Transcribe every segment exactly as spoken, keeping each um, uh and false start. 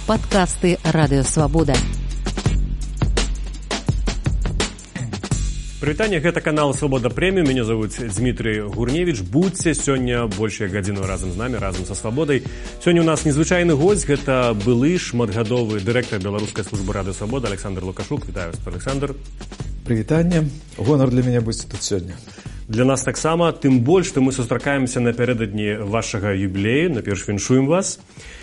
Подкасты «Радио Свобода». Прывітанне, гэта канал «Свобода Премиум». Меня зовут Дмитрий Гурневич. Будьте сёння большую гадзіну разом з нами, разом со Свободай. Сёння у нас незвычайны гость. Гэта былы шматгадовы дырэктар беларускай службы «Радио Свобода» Александр Лукашук. Вітаю вас, Александр. Прывітанне. Гонар для мяне быць тут сёння. Для нас таксама, тым больш, што мы сустракаемся напярэдадні вашага юбілею. Наперш віншуем вас.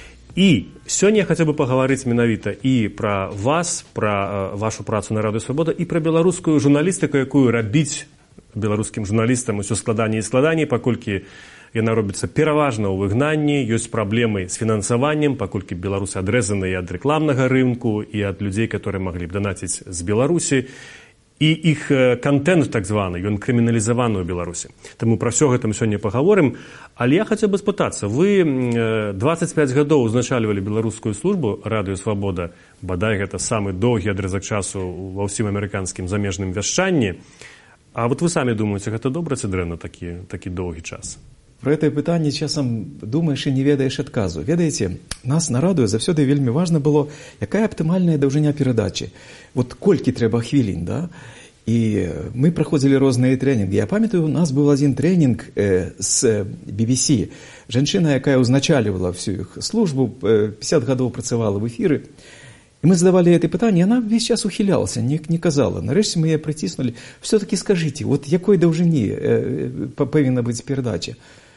І сёння я хацеў бы пагаварыць менавіта і пра вас, пра вашу працу на «Радыё Свабода, і пра беларускую журналістыку, якую рабіць беларускім журналістам усё складаней і складаней, паколькі яна робіцца пераважна ў выгнанні, ёсць праблемы з фінансаваннем, паколькі беларусы адрэзаны і ад рэкламнага рынку, і ад людзей, которые маглі б данаціць з Беларусі. І іх контент, так званы, ён крыміналізаваны ў Беларусі. Таму пра ўсё гэта мы сёння пагаворым. Але я хацеў бы спытацца, вы дваццаць пяць гадоў узначальвалі беларускую службу «Радыё Свабода», бадай гэта самы доўгі адрэзак часу ва ўсім амерыканскім замежным вяшчанні. А вот вы самі думаеце, гэта добра ці дрэнна такі, такі доўгі час? Про гэтае пытанне часам думаеш і не ведаеш адказу. Ведаеце, нас на радыё заўсёды вельмі важна было, якая аптымальная даўжыня перадачы. Вот колькі трэба хвілін, да? І мы праходзілі розныя трэнінгі. Я памятаю, у нас быў адзін трэнінг э, з би би сі. Жанчына, якая ўзначальвала всю іх службу, э, пяцьдзясят гадоў працавала в эфіры. І мы задавалі гэта пытанне, яна весь час ухілялася, не, не казала. Нарэшце мы яе прыціснулі. Все-таки скажите, вот якой даўжыні э, павінна быць перадача?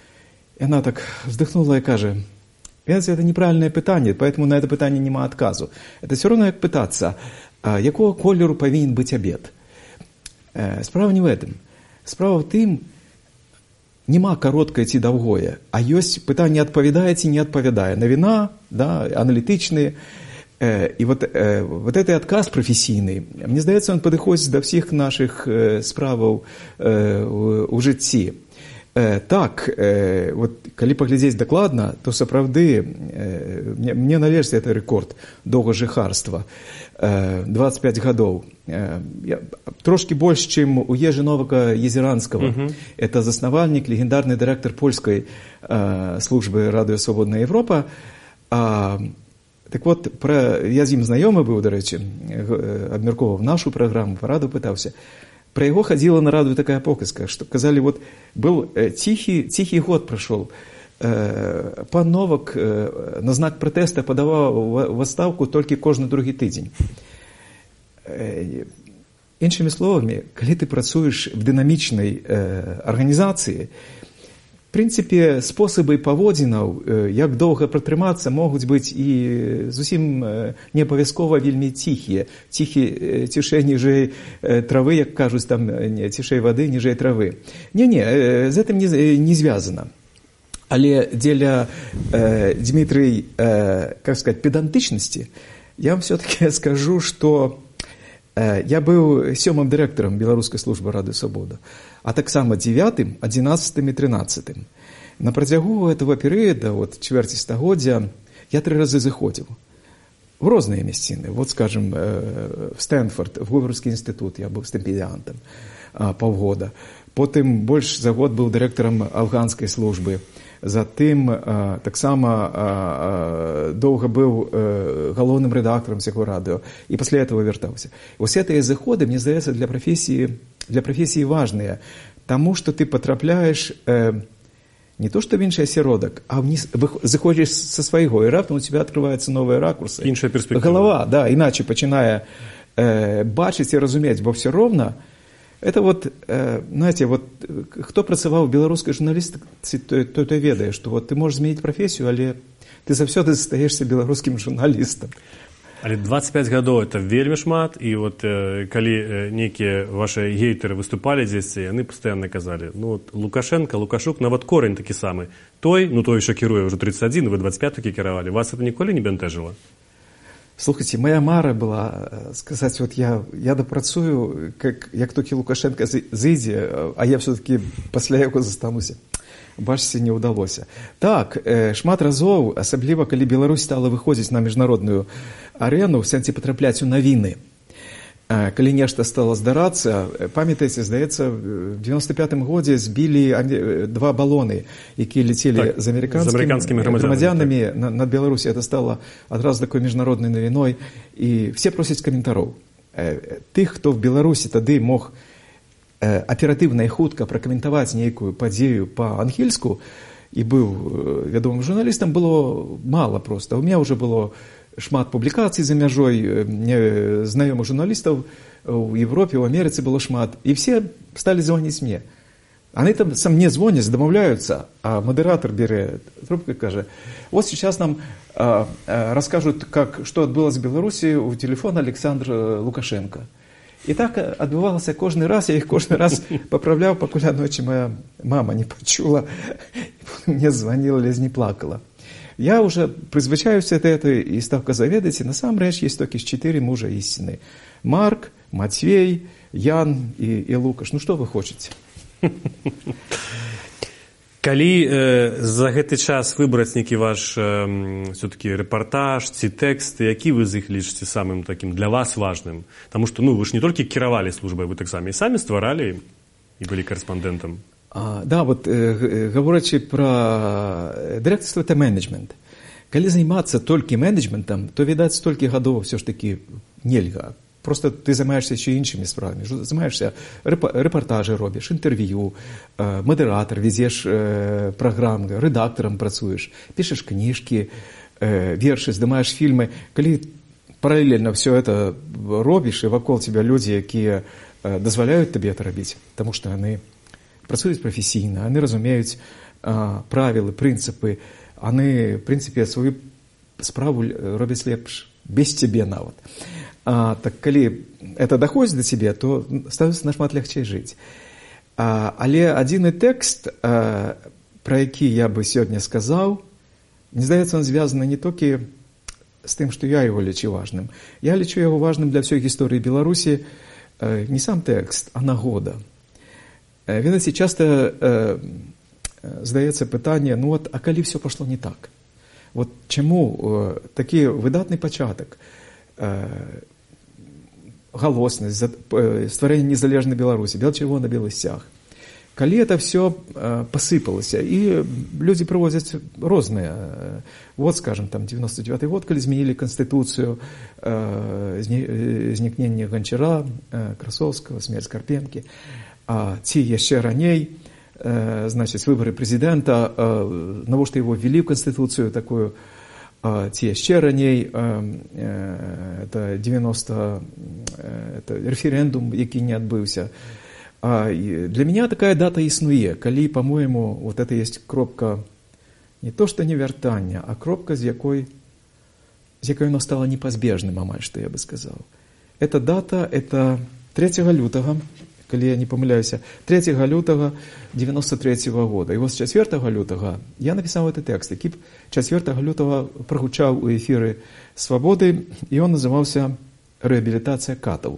И она так вздохнула и кажет: «Видите, это неправильное питание, поэтому на это питание нема отказу. Это все равно как пытаться, а, якого колеру повинен быть обед». Э, справа не в этом. Справа в тым, нема короткое ці довгое, а есть питание отповедае ці не отповедае. Навіна, да, аналитичные. Э, и вот, э, вот этот отказ профессийный, мне здаецца, он подыходит до всех наших э, справаў э, у, у жыцці. Э, так, э, вот, калі паглядзець дакладна, то сапраўды э, мне, мне належыць это рэкорд доўгажыхарства. Э, двадцать пять гадоў. Э, я, трошки больш, чым у Ежы Новака Езеранскага. Uh-huh. Это заснавальнік, легендарны дырэктар польскай э, службы «Радыё Свободная Европа». А, так вот, пра, я з ім знаёмы быў, дарэчы, абмяркоўваў нашу праграму, параду пытаўся. Про его ходила на радио такая показка, что сказали, вот был э, тихий, тихий год прошел, э, пан Новак э, на знак протеста подавал в, в отставку только кожны другі тыдзень. Э, іншымі словамі, калі ты працуеш в дынамічнай э, арганізацыі, в принципе, способы паводзінаў, э, як доўга пратрымацца, могуць быць і зусім э, не абавязкова вельмі ціхія. Ціхі, э, цішэй ніжэй э, травы, як кажуць, там, не, цішэй вады, ніжэй травы. Не-не, э, з гэтым не, не звязана. Але дзеля э, Дмитрий, э, как сказать, педантычнасці, я вам все-таки скажу, что э, я быў сёмым дырэктарам беларускай службы «Радыё Свабода», а таксама дзевятым, адзінаццатым і трынаццатым. На працягу этого перыяда, вот, чвэрці стагоддзя, я тры разы заходзіў в розныя мясціны. Вот, скажем, в Стэнфорд, в Говарdsкі інстытут, я быў стыпендыянтам паўгода. Потым больш за год быў дырэктарам афганскай службы. Затым таксама доўга быў галоўным рэдактарам сяго радыё. І пасля этого вяртаўся. Вось гэтыя заходы, мне здаецца, для прафесіі для профессии важные, тому, что ты потрапляешь э, не то что в інший осеродок, а вниз, заходишь со своего, и раптом у тебя открываются новые ракурсы. Іншая перспектива. Голова, да, иначе починая э, бачить и разуметь, бо все ровно. Это вот, э, знаете, вот кто працаваў в беларускай журналістыцы, то, то, то ведае, что вот ты можешь змяніць профессию, але ты заўсёды застаешься беларускім журналістам. Але двадцать пять гадоў это вельмі шмат, і вот э, калі э, нейкія ваши гейтары выступалі дзесьці, яны пастаянна казалі: ну вот Лукашенко, Лукашук, нават корень такі самы. Той, ну той еще кіруе уже тридцать один, вы двадцать пять такі кіравалі. Вас это ніколі не бянтэжыла? Слушайте, моя мара была сказать, вот я, я допрацую, как, як толькі Лукашенко зыдзе, а я все-таки пасля яго застануся. Бачце, не ўдалося. Так, э, шмат разоў, асабліва калі Беларусь стала выходзіць на міжнародную арену, в сэнсе потрапляць у навіны, калі нешта стала здарацца, памятаеце, здаецца, в девяносто пятым годзе збілі два балоны, якія ляцелі так, з амерыканскімі грамадзянамі так. над Беларусі. Это стало адразу такой міжнароднай навіной, і все просяць каментароў. Тых, хто в Беларусі тады мог аператыўна і хутка пракаментаваць нейкую падзею па-ангельску і быў вядомым журналістам, было мала проста. У меня уже было шмат публікацый за мяжой, знаёмых журналістаў у Европе, у Америцы было шмат, і все стали звоніць мне. Они там со мне звонят, домовляются, а модератор берет трубку и скажет: вот сейчас нам а, а, расскажут, как, что отбылось в Беларуси у телефона Александра Лукашенко. И так отбывалось каждый раз, я их каждый раз поправлял, пока ночи моя мама не почула, мне звонила, лезь не плакала. Я уже призвычаюся до этого и став казаведать, и на самом деле есть только четыре мужа истины: Марк, Матвей, Ян и, и Лукаш. Ну что вы хотите? Калі э, за гэты час выбраць нейкі ваш э, все-таки рэпартаж ці тэкст, які вы з іх лічыце самым такім для вас важным? Таму што ну, вы ж не толькі кіравалі службай, вы таксама і самі стваралі і былі карэспандэнтам. А, да, вот э, говорячи про директорство, это менеджмент. Калі займацца толькі менеджментам, то, відаць, столькі гадоў все ж таки нельга. Просто ты займаешься еще іншими справами. Займаешься репортажи робишь, интервью, модератор, везешь программы, редактором працуешь, пишешь книжки, верши, здымаешь фильмы. Калі параллельно все это робишь, и вокруг тебя люди, якія дозволяют тебе это рабіць, потому что они працуюць профессийно, они разумеют правила, принципы, они, в принципе, свою справу робяць лепш, без тебе нават. А, так калі это доходит до тебе, то становится нашмат легче жить. А, але адзіны тэкст, а, про які я бы сегодня сказал, мне здаецца, он звязаны не только с тем, что я его лічу важным. Я лічу его важным для всей истории Беларуси а, не сам тэкст, а нагода. А, ведаеце, часто а, здаецца пытанне, ну вот, а калі все пошло не так? Вот чему а, такі выдатны пачатак, а, галоснасць, стварэнне незалежнай Беларусі, бел-чырвона белы сцяг. Калі это все э, посыпалася, і людзі прывозяць розныя. Вот, скажем, там девяносто девятый год, калі змянілі канстытуцыю, э, знікненне Ганчара, э, Красоўскага, смерць Карпенкі, а ці яшчэ раней, э, значыць, выбары прэзідэнта, э, навошта его ввели в канстытуцыю такую, ці яшчэ раней, это девяносто, это референдум, які не адбыўся. Для меня такая дата існуе, калі, по-моему, вот это есть кропка, не то что не вяртання, а кропка, з якой, з якой оно стало непазбежным, амаль што я бы сказал. Эта дата, это трэцяга лютага, калі я не памыляюся, трэцяга лютага девяносто третьего года. И вот с четвёртага лютага я написал этот текст, які четвёртага лютага прогучаў у эфиры «Свободы», и он назывался «Реабилитация катов».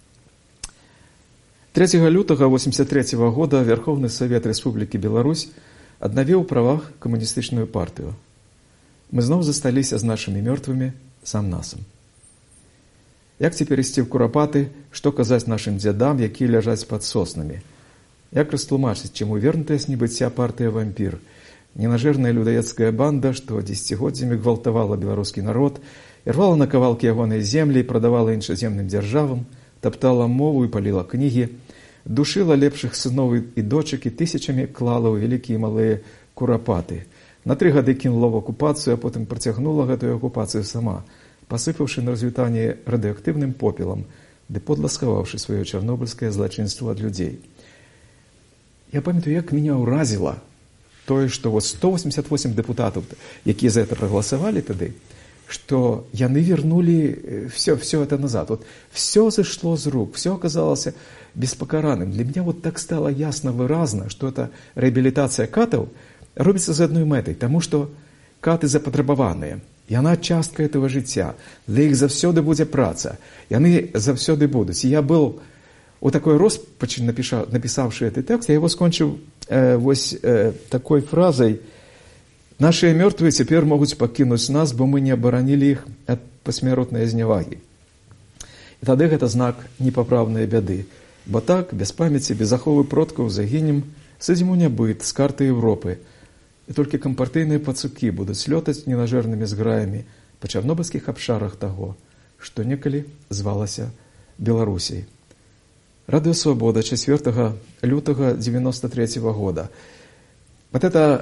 трэцяга лютага восемьдесят третьего года Верховный Совет Республики Беларусь аднавіў у правах камуністычную партию. Мы зноў засталіся з нашими мёртвымі сам-насам. Як цяпер ісці ў курапаты, што казаць нашым дзядам, якія ляжаць пад соснамі? Як растлумачыць, чаму вернутая з небыцця партыя «Вампір», ненажэрная людоедская банда, што дзесяцігоддзямі гвалтавала беларускі народ, ірвала на кавалкі ягонай землі і прадавала іншаземным дзяржавам, таптала мову і паліла кнігі, душыла лепшых сыноў і дочак і тысячамі клала ў вялікія і малыя курапаты. На тры гады кінула в акупацыю, а потым працягнула гэтую акупацыю сама, посыпавши на развітанне радыоактыўным попелам, ды подла схаваўшы сваё чарнобыльскае злачынство ад людзей. Я памятаю, як меня уразила тое, што вот сто восемьдесят восемь депутатов, якія за это проголосовали тады, что яны вернули все, все это назад. Вот все зашло з рук, все оказалось беспокараным. Для меня вот так стало ясно, выразно, что эта реабилитация катов робится з одной мэтай, тому что каты запатрабаваныя. Яна частка этого жыцця. Для іх завсёды будзе праца. Яны завсёды будуць. И я был у такой роспачы, написавший этот текст, я его скончыў э, вось э, такой фразой: «Наши мёртвые теперь могут покинуть нас, бо мы не оборонили их от посмяротной зняваги». І тады гэта знак непапраўнай бяды. Бо так, без памяці, без аховы продкаў загінем, садзім у нябыт з карты Европы. І толькі кампартыйныя пацукі будуць лётаць ненажэрнымі зграямі па чарнобыльскіх абшарах таго, што некалі звалася Беларусей. Радыё Свабода, чацвёртага лютага девяносто третьего года. Вот эта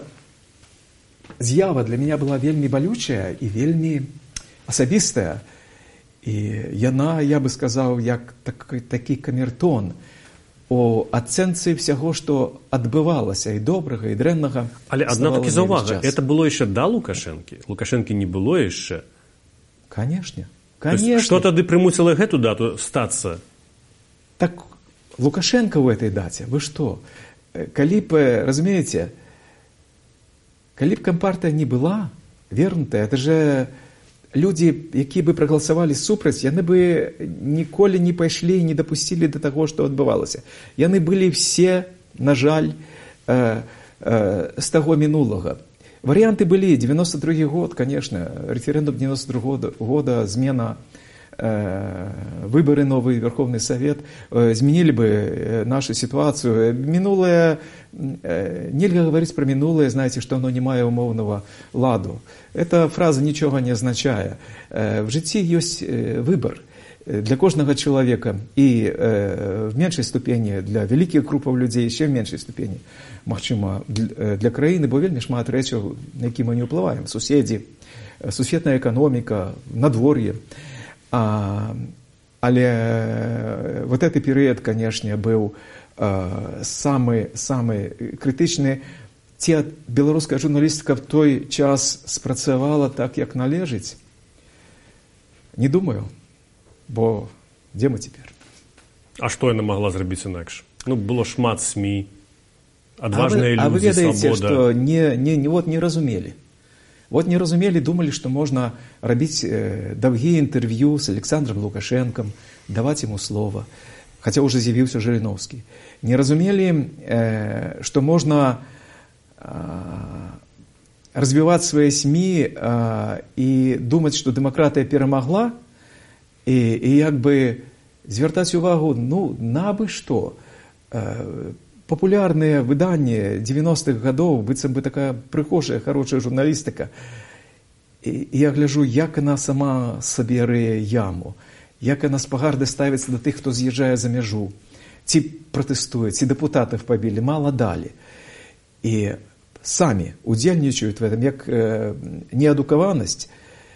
з'ява для меня была вельмі балючая і вельмі асабістая. І яна, я бы сказаў, як такі, такі камертон у ацэнцы всяго, што адбывалася і добрага, і дрэннага. Але адна такі заўвага, это было яшчэ да Лукашэнкі? Лукашэнкі не было яшчэ? Канешне. Конечно. Што тады прымусіла гэту дату стацца? Так Лукашенко ў этой даце, вы што? Калі б, разумееце, калі б кампартыя не была вернутая, это же людзі, якія бы прагаласавалі супраць, яны бы ніколі не пайшлі і не дапусцілі да таго, што адбывалася. Яны былі все, на жаль, э, э, з таго мінулага. Варыянты былі. девяносто другі год, конечно, референдум девяносто другого года, змена, э, выборы, новый Верховный Совет э, изменили бы нашу ситуацию. Минулое, э, нельзя говорить про минулое, знаете, что оно не мае умовного ладу. Эта фраза ничего не означает. Э, в житті есть э, выбор для кожнага чалавека і э, в меншай ступені для вялікіх групаў людзей, яшчэ в меншай ступені, магчыма, для, для краіны, бо вельмі шмат рэчаў, на які мы не ўплываем. Суседзі, сусветная эканоміка, надвор'е. А, але вот этот перыяд, конечно, быў э, самы, самы крытычны. Ці беларуская журналістыка в той час спрацавала так, як належыць? Не думаю. Бо дзе мы цяпер? А што яна магла зрабіць інакш? Ну, было шмат СМІ, адважныя людзі, свабода. А вы ведаеце, што не, не, не, вот не разумелі. Вот не разумелі, думалі, што можна рабіць э, даўгія інтэрв'ю з Александром Лукашэнкам, даваць яму слова, хаця ўжо з'явіўся Жыриновскі. Не разумелі, э, што можна э, развіваць свае СМІ э, і думаць, што дэмакратыя перамагла, І, і як би звертаць увагу, ну, на бы што. Э, папулярныя выданні девяностых гадоў, быццам бы такая прыхожая, хорошая журналістыка. І, і я гляжу, як яна сама сабе рые яму, як яна з пагарды ставіцца да тых, хто з'язджае за мяжу, ці пратэстуе, ці дэпутатаў пабілі, мала далі. І самі удзельнічаюць в этом, як э, неадукаванасць,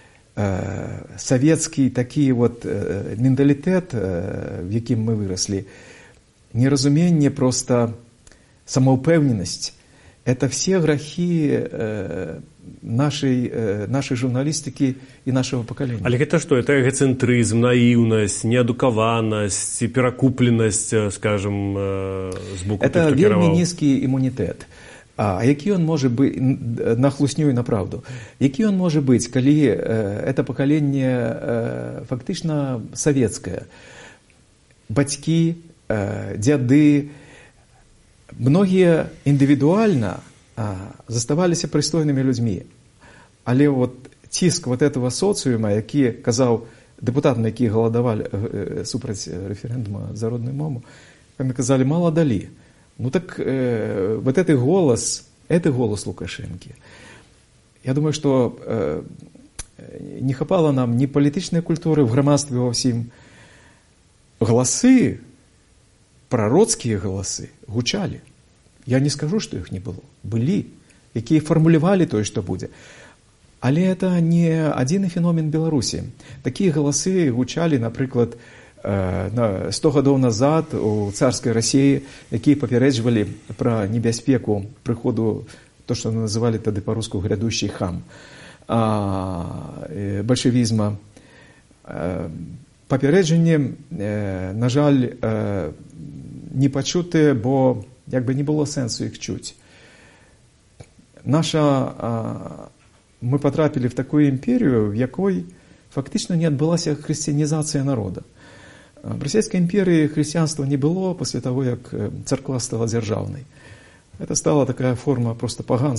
савецкі такі вот менталітэт, в якім мы выраслі, неразуменне, просто самоупэўненасць, это все грахи нашей, нашей журналістыкі і нашего пакалення. Але гэта што? Это эгоцэнтрызм, наіўнасць, неадукаванасць, перакупленасць, скажем, з боку тых, это хто кіраваў? Это вельмі нізкі імунітэт. А які он може бути, на хлусню і на правду, які он може бути, коли э, это поколение э, фактично советское? Батьки, э, дяды, многие индивидуально э, заставалися пристойными людьми. Але вот тиск вот этого социума, який казав депутатам, які голодували э, супроть референдума за родную мову, вони казали, мало дали. Ну так э, вот этот голос, это голос Лукашенки. Я думаю, что э, не хапало нам ни політичної культури в громадстве во всім. Голоси, пророцкие голоси, гучали. Я не скажу, что их не было. Были, які формулювали то, что будет. Але это не один феномен Беларуси. Такие голоси гучали, например, сто гадоў назад у царскай Расіі, якія папярэджвалі пра небяспеку прыходу, то, што называлі тады па-руску грядущий хам, бальшавізма. Папярэджанне, на жаль, не пачутыя, бо як бы не было сэнсу іх чуць. Наша, мы потрапілі в такую імперію, в якой фактично не адбылася хрысціянізацыя народа. В Российской империи христианства не было после того, как церква стала державной. Это стала такая форма просто поганства.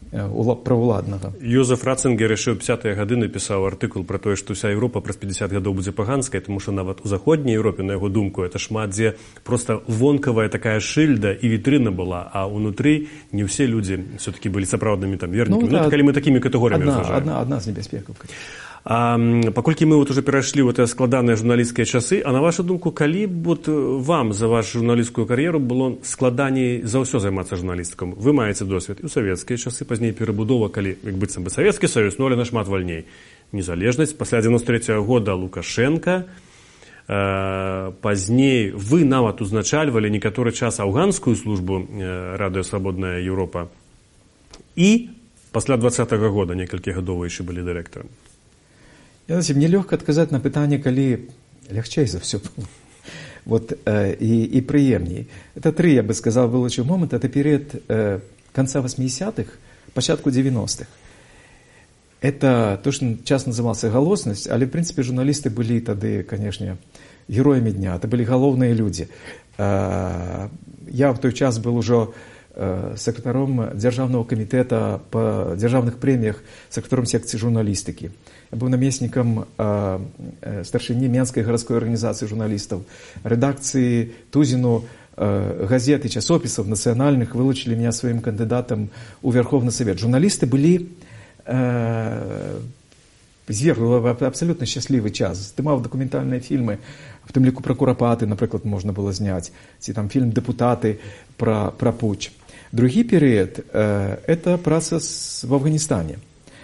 правоўладнага. Йозеф Ратцингер яшчэ ў пяцьдзесятыя гады напісаў артыкул пра тое, што ўся Еўропа праз пяцьдзясят гадоў будзе паганскай, тому што нават у заходняй Еўропе, на яго думку, это шмат дзе проста вонкавая такая шыльда і вітрына была, а ўнутры не ўсе людзі все-таки былі сапраўднымі там вернікамі. Ну, ну, калі мы такімі катэгорыямі разважаем. Адна, адна з небяспекаў. А, паколькі мы вот уже перайшлі ў гэтыя складаныя журналісцкія часы, а на вашу думку, калі б вот вам за вашу журналісцкую кар'еру было складаней за ўсё займацца журналістыкам? Вы маеце досвед і ў савецкія часы, пазней перабудова, калі, як быццам бы, Савецкі Саюз, ну, але нашмат вальней. Незалежнасць, пасля дзевяносто трэцяга года Лукашенка, э, пазней вы нават узначальвалі некаторы час афганскую службу э, Радыё Свабодная Еўропа, і пасля двадцатага года некалькі гадоў вы яшчэ былі дырэктарам. Я знаю, мне легко отказать на пытанне, калі лягчэй за все было. Вот, э, и, и приемней. Это три, я бы сказал, вылучив момент. Это период э, конца восьмидесятых, початку девяностых. Это то, что часто называлось галосность, але, в принципе, журналисты были тогда, конечно, героями дня. Это были головные люди. Э, я в той час был уже э, секретарем Державного комитета по державных премиях, секретарем секции журналистики. Я был наместником э, э, старшини Менской городской организации журналистов, редакции Тузину, э, газет и часописов национальных вылучили меня своим кандидатом у Верховный Совет. Журналисты были э, абсолютно счастливый час. Знімав документальные фильмы, в том лику про Куропаты, например, можно было снять, там фильм «Депутаты» про, про путч. Другий период э, – это процесс в Афганистане.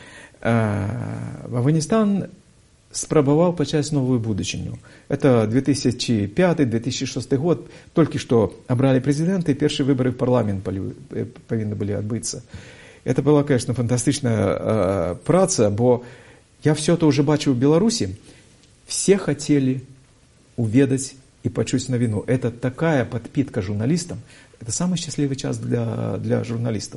Афганистан спрабаваў пачаць новую будучыню. Это две тысячи пятый — две тысячи шестой год. Только что обрали президента, и первые выборы в парламент повинны были отбыться. Это была, конечно, фантастичная э, праца, бо я все это уже бачу в Беларуси. Все хотели уведать и почуць новину. Это такая подпитка журналистам. Это самый счастливый час для, для журналистов.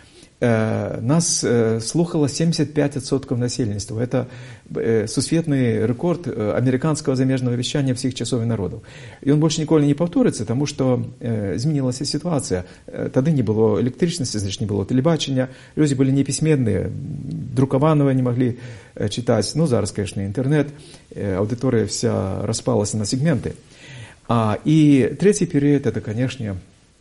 Нас слухало семьдесят пять процентов населенства. Это сусветный рекорд американского замежного вещания всех часов и народов. И он больше николи не повторится, потому что изменилась ситуация. Тогда не было электричности, значит, не было телебачения. Люди были неписьменные, друкованного не могли читать. Ну, зараз, конечно, интернет. Аудитория вся распалась на сегменты. А, и третий период, это, конечно,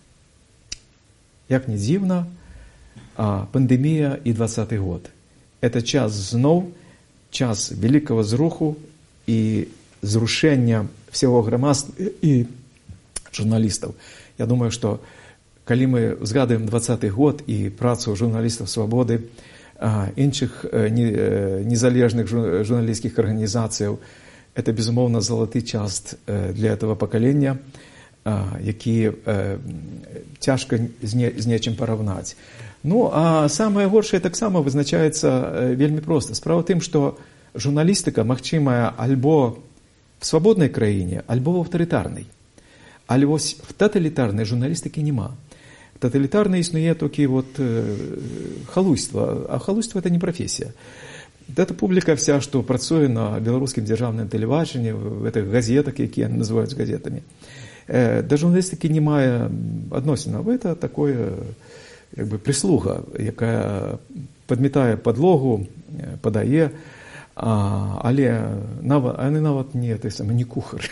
як не дивно, а пандемія і двадцатый год. Это час зноў, час великого зруху і зрушэння всего грамадства і журналістаў. Я думаю, что калі мы згадываем двадцатый год і працу журналістаў свабоды, іншых незалежных журналістскіх арганізацыяў, это, безумоўна, залаты час для этого пакалення, які цяжка з нечым параўнаць. Ну, а самае горшае таксама вызначаецца вельмі проста. Справа ў тым, што журналістыка магчымая альбо в свабоднай краіне, альбо в аўтарытарнай. Але вось в таталітарнай журналістыкі няма. Таталітарнай існуе толькі вот халуйства, а халуйство – это не профессия. Это публика вся, што працуе на беларускім дзяржаўным тэлебачанні, в этих газетах, якія называюць газетамі. Да журналістыкі не мае адносінаў. Это такое... як бы прислуга, яка падмітае падлогу, падае, а, але нават, они нават не, той самый, не кухар.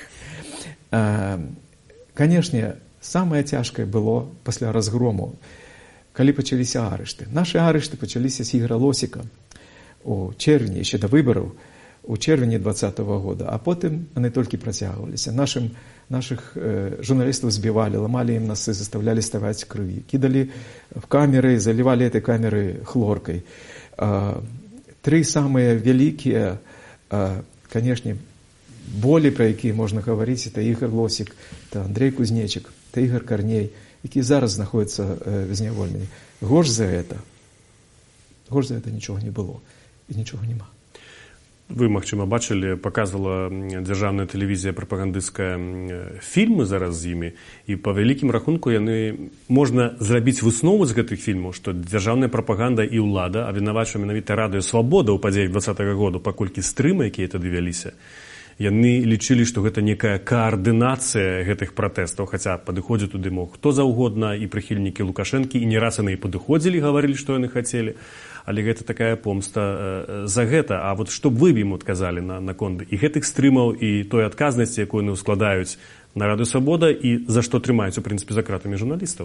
Канешне, самае цяжкае было пасля разгрому, калі пачаліся арышты. Нашы арышты пачаліся з Ігора Лосіка у чэрвені, яшчэ да выбараў, у чэрвені двадцатого года, а потым яны толькі працягваліся. Нашым Наших э, журналистов сбивали, ломали им носы, заставляли ставать крови, кидали в камеры, заливали этой камеры хлоркой. Э, три самые великие, э, конечно, боли, про які можно говорить, это Игорь Лосик, это Андрей Кузнечик, это Игорь Корней, які зараз знаходятся э, зняволены. Горш за это, горш за это ничего не было и ничего нема. Вы, магчыма, бачылі, паказвала дзяржаўная тэлевізія прапагандысцкая фільмы зараз з імі, і па вялікім рахунку яны можна зрабіць выснову з гэтых фільмаў, што дзяржаўная прапаганда і ўлада абвінавачвае менавіта Радыё Свабода ў падзеях двадцатага году, паколькі стрымы, якія тады вяліся, яны лічылі, што гэта некая каардынацыя гэтых пратэстаў, хаця падыходзіць туды мог хто заўгодна, і прыхільнікі Лукашэнкі, і не раз яны і падыходзілі, гаварылі, што яны хацелі, але гэта такая помста за гэта. А вот што б вы ім адказалі на, на конт і гэтых стрымаў, і той адказнасці, якую яны ўскладаюць на Радыё Свабода, і за што трымаюць, у прынцыпе, за кратамі журналістаў?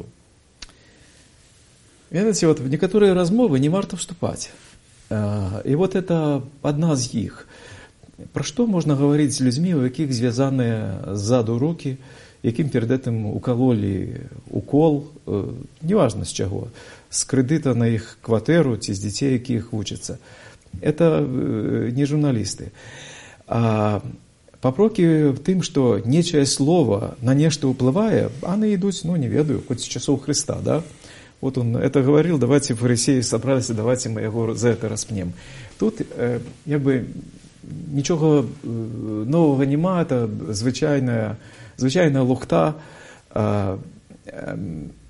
Видите, вот в некоторые размовы не варто вступать. И вот это одна из них. Про что можно говорить с людьми, у яких звязаны ззаду руки, яким перед этим укололи укол, неважно с чего, с кредита на их квартиру, ці з детей, яких учатся. Это не журналисты. А папрокі в тым, што нечае слово на нешта ўплывае, яны ідуць, ну, не ведаю, хоць з часоў Христа, да? Вот он это говорил, давайте фарисеи собрались, давайте мы его за это распнем. Тут э, як бы нічога нового нема, это звичайная, звичайная лухта. Э, э,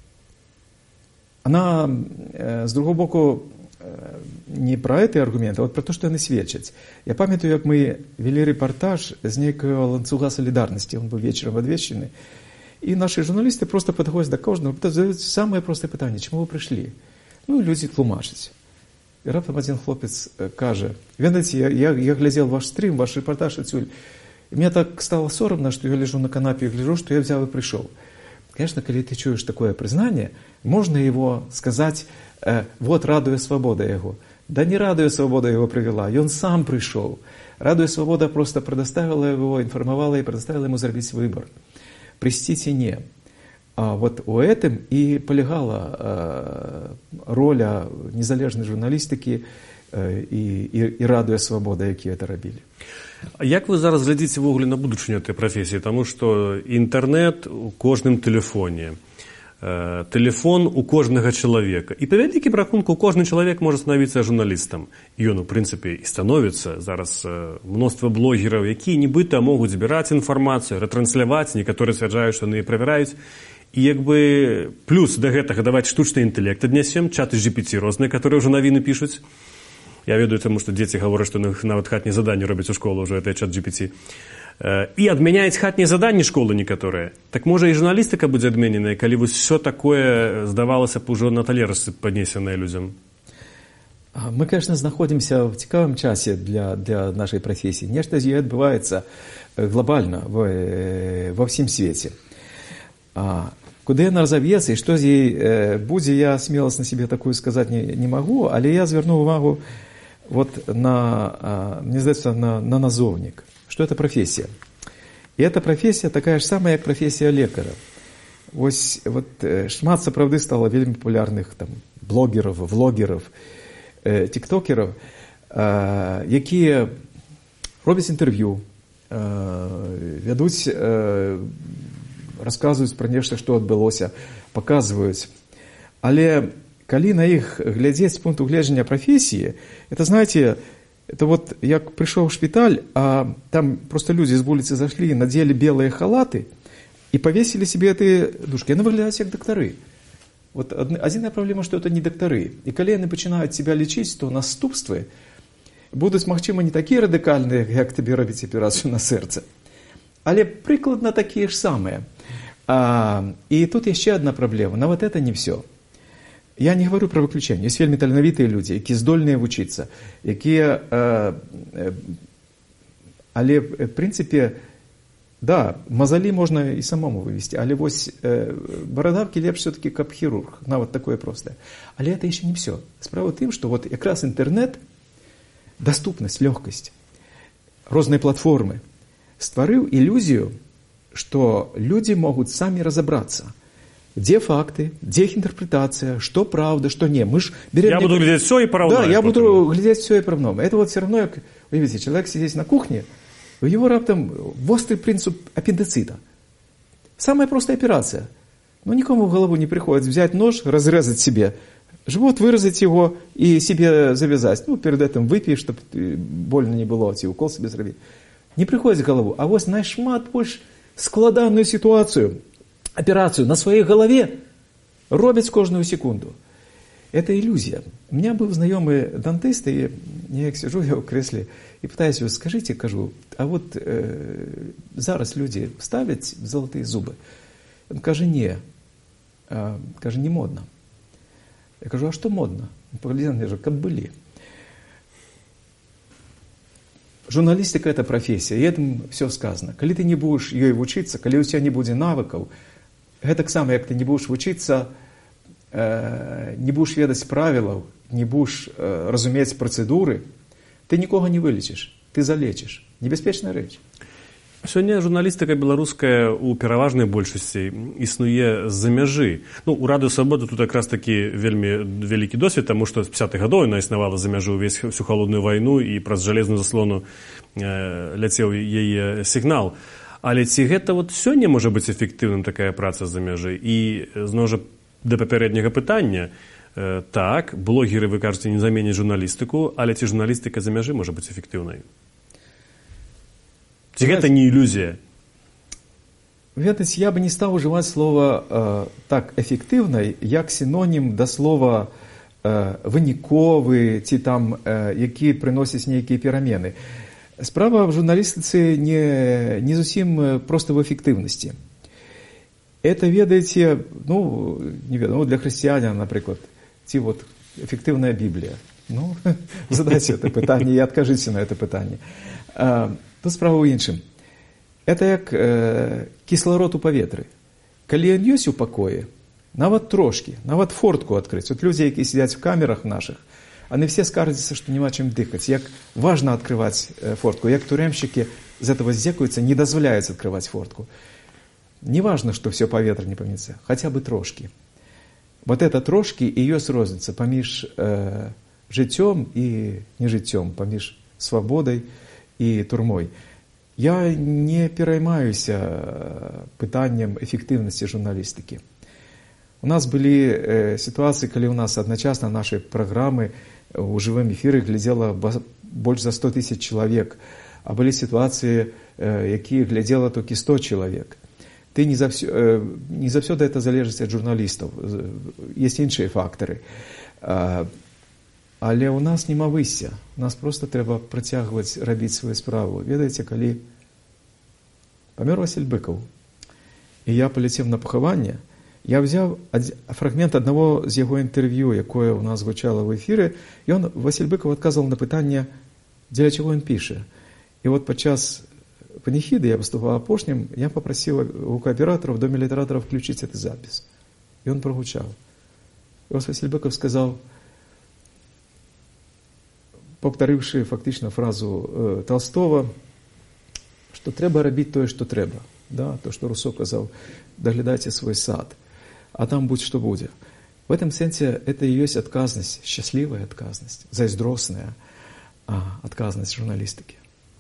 она, э, з другого боку, э, не про эти аргументы, а вот про то, что яны сведчаць. Я памятаю, як мы вели репортаж з нейкага ланцуга солідарнасці, он быў вечером адвечаны. И наши журналисты просто подходят до кожного, задают самое простое питание: чему вы пришли? Ну, люди тлумачаць. И раптом один хлопец каже: «Ведаеце, я, я, я глядел ваш стрим, ваш репортаж отсюль, и мне так стало соромно, что я лежу на канапе и гляжу, что я взял и пришел». Конечно, когда ты чуешь такое признание, можно его сказать: э, вот Радыё Свобода его. Да не Радыё Свобода его привела, и он сам пришел. Радыё Свобода просто предоставила его, информовала и предоставила ему сделать выбор. Прийти ці не. А вот у этом и полягала э, роля незалежнай журналістыкі э, і, і, і Радыё Свабода, які это рабілі. А як вы зараз глядзіце ввогуле на будучыню этой прафесіі? Таму што інтэрнэт у кожным тэлефоне, э, тэлефон у кожнага чалавека. І па вялікім рахунку кожны чалавек можа становіцца журналістам. І ён, у прынцыпе, і становіцца. Зараз э, мноства блогераў, якія нібыта могуць збіраць інфармацыю, ратрансляваць, некаторыя сцвярджаюць, што яны правяраюць. І як бы плюс да гэтага даваць штучны інтэлект аднясем, чаты джи пі ти розныя, которые ўжо навіны пішуць. Я ведаю, таму што дзеці гавораць, што нават хатнія заданні робяць у школу ўжо, гэта чат джи пі ти. І адмяняюць хатнія заданні школы некаторыя. Так можа і журналістыка будзе адмененая, калі вось все такое, здавалася б, ужо на талерцы паднесенае людзям? Мы, конечно, знаходзімся в цікавым часе для, для нашай прафесіі. Нешта з ёй адбываецца глобальна ва ўсім свеце. А куды яна разав'ецца і што з ёй будзе, я смеласць на себе такую сказаць не, не магу, але я звярну увагу вот на, мне здаецца, на, на назоўнік. Что это профессия? И эта профессия такая же самая, как профессия лекара. Ось, вот шмат сапраўды стало вельмі популярных там блогеров, влогеров, э, тиктокеров, э, якія робяць інтэрв'ю, э, вядуць, э, расказваюць пра нешта, што адбылося, паказваюць. Але калі на іх глядзець з пункту гледжання профессии, это, знаете, это вот як пришел в шпиталь, а там просто люди с улицы зашли, надели белые халаты и повесили себе эти дужки. Они выглядят как докторы. Вот одна проблема, что это не докторы. И когда они начинают себя лечить, то наступства будут, магчыма, не такие радикальные, как тебе робить операцию на сердце, але прикладно такие же самые. А, и тут еще одна проблема. Но вот это не все. Я не говорю про выключение. Есть вельмі таленавітыя люди, якія здольныя вучыцца, якія, э, э, але в принципе, да, мазалі можна і самому вывести, але вось э, барадавкі лепш все-таки, каб хірург, нават такое простое. Але это еще не все. Справа в тым, что вот якраз интернет, доступность, легкость, розныя платформы стварыў ілюзію, что люди могут сами разобраться. Где факты, где их интерпретация, что правда, что не. Мы ж берем... Я буду глядеть все и поравнаю. Да, я потом. буду глядеть все и поравнаю. Это вот все равно, как, вы видите, человек сидит на кухне, у него раптом острый принцип аппендицита. Самая простая операция. Но никому в голову не приходит взять нож, разрезать себе живот, вырезать его и себе завязать. Ну, перед этим выпей, чтобы больно не было, и укол себе зробить. Не приходит в голову. А вот найшмат больше складанную ситуацию, операцию на своей голове робяць кожную секунду. это иллюзия. У меня был знайомый дантист, и я сижу я в креслі і питаюсь його, скажіть, кажу, а от е, зараз люди ставлять золоті зуби? Він каже, ні. А, каже, не модно. Я кажу, а що модно? Він поглядів на мене, каже, кобили. Журналистика – это профессия, и этим все сказано. Коли ты не будешь ей учиться, коли у тебя не будет навыков, это так само, как ты не будешь учиться, э, не будешь ведать правил, не будешь э, разуметь процедуры, ты никого не вылечишь, ты залечишь. Небяспечная речь. Сёння журналістыка беларуская ў пераважнай большасці існуе з-за мяжы. Ну, у Радыё Свабода тут якраз такі вельмі вялікі досвед, таму што з пятых гадоў яна існавала за мяжу ўвесь всю холодную вайну і праз жалезную заслону э, ляцеў яе сігнал. Але ці гэта вот сёння можа быць эфектыўным такая праца з-за мяжы? І зноў жа да папярэдняга пытання, э, так, блогеры, вы кажаце, не заменяць журналістыку, але ці журналістыка з-за мяжы можа быць эфектыўнай? Это не иллюзия. Ведаеце, я бы не стал уживать слово э, так эффективной, як синоним до слова э, выніковы, ці там, э, які приносять некие перемены. Справа в журналистике не, не зусім просто в эффективности. Это, ведаеце, ну, не ведаю, ну, для христианина, например, ці вот эффективная Библия. Ну, задайте это питание и откажите на это питание. Тут справа ў іншым. Это як э, кісларод у паветры. Калі ён ёсць у пакоі, нават трошкі, нават фортку адкрыць. Вот людзі, якія сидзяць в камерах наших, они все скардзяцца, што няма чым дыхаць. Як важна открываць э, фортку, як турэмшчыкі з этого здзекуюцца, не дазваляюць открываць фортку. Не важно, што все паветра не паміцца, хаця бы трошкі. Вот это трошкі і ёсць розніца паміж э, жыццём і нежыццём, паміж свабодай и турмой. Я не пераймаюся пытаннем эффективности журналистики. У нас были э, ситуации, когда у нас одночасно наши программы у живом эфире глядело больше за сто тысяч человек, а были ситуации, э, якія глядело только сто человек. Ты не за все, э, не за все это залежит от журналистов. Есть іншие факторы. Але у нас нема высся. У нас просто трэба працягваць рабіць сваю справу. Ведаеце, калі памёр Васіль Быкаў, і я паляцеў на пахаванне, я взяў фрагмент аднаго з яго інтэрв'ю, якое у нас гучала в эфіры, і он, Васіль Быкаў, адказваў на пытанне, дзеля чаго ён піша. І вот падчас паніхіды, я выступаў апошнім, я папрасіў гукааператараў, в доме літаратараў включить этот запис. І он прогучаў. І ось Васіль Быкаў сказаў, повторивши фактично фразу э, Толстого, что треба робити то, что треба. Да? То, что Руссо казав, доглядайте свой сад, а там будь что будет. В этом сенсе это и есть отказность, счастливая отказность, зайздросная а, отказность журналистики.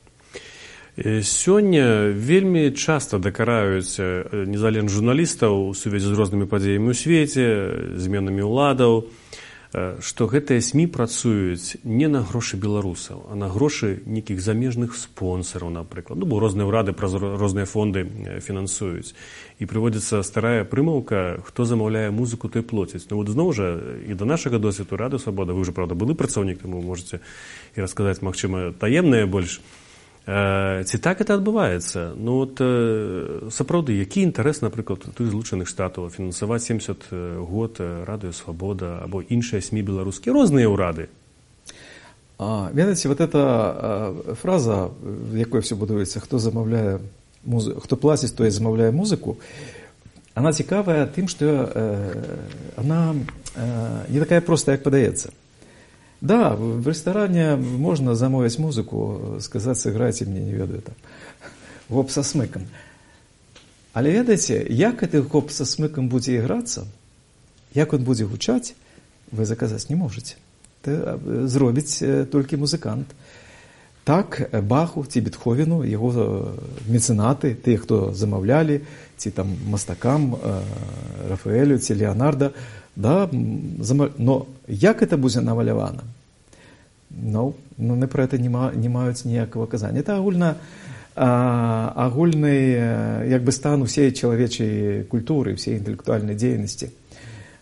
Сёння вельмі часта дакараюць незалежных журналістаў у сувязі з рознымі падзеямі ў свеце, зменамі ўладаў, што гэтыя СМІ працуюць не на грошы беларусаў, а на грошы нейкіх замежных спонсараў, напрыклад. Ну, бо розныя ўрады праз розныя фонды фінансуюць. І прыводзіцца старая прымаўка, хто замаўляе музыку, той плоціць. Ну, вот зноў жа, і да нашага досведу Радыё Свабода, вы ўжо, правда, былы працаўнік, таму можаце і расказаць, магчыма, таемнае больш. Ці так это адбываецца? Ну, от, сапраўды, які інтарэс, напрыклад, тых Злучаных Штатаў фінансаваць семьдесят год Радыё Свабода або іншыя СМІ беларускія, розныя ўрады? А, ведаеце, вот эта а, фраза, в якой все будуецца, хто замаўляе музыку, хто плаціць, той замаўляе музыку, она цікавая тым, што э, она э, не такая простая, як падаецца. Да, в ресторане можно замовить музыку, сказать, сыграйте мне, не ведаю, там, гоп со смыком. Але ведаеце, як гэты гоп со смыком будзе іграцца, як он будзе гучаць, вы заказаць не можете. Это зробіць толькі музыкант. Так, Баху ці Бетховену, яго мецэнаты, тыя, хто замаўлялі, ці там мастакам, Рафаэлю, ці Леонардо, да, но як это будзе намалявана? Ну, ну не про это не, ма, не маюць ніякага казання. Это агульна, а, агульны як бы стан усей чалавечай культуры, всей інтэлектуальнай дзейнасці.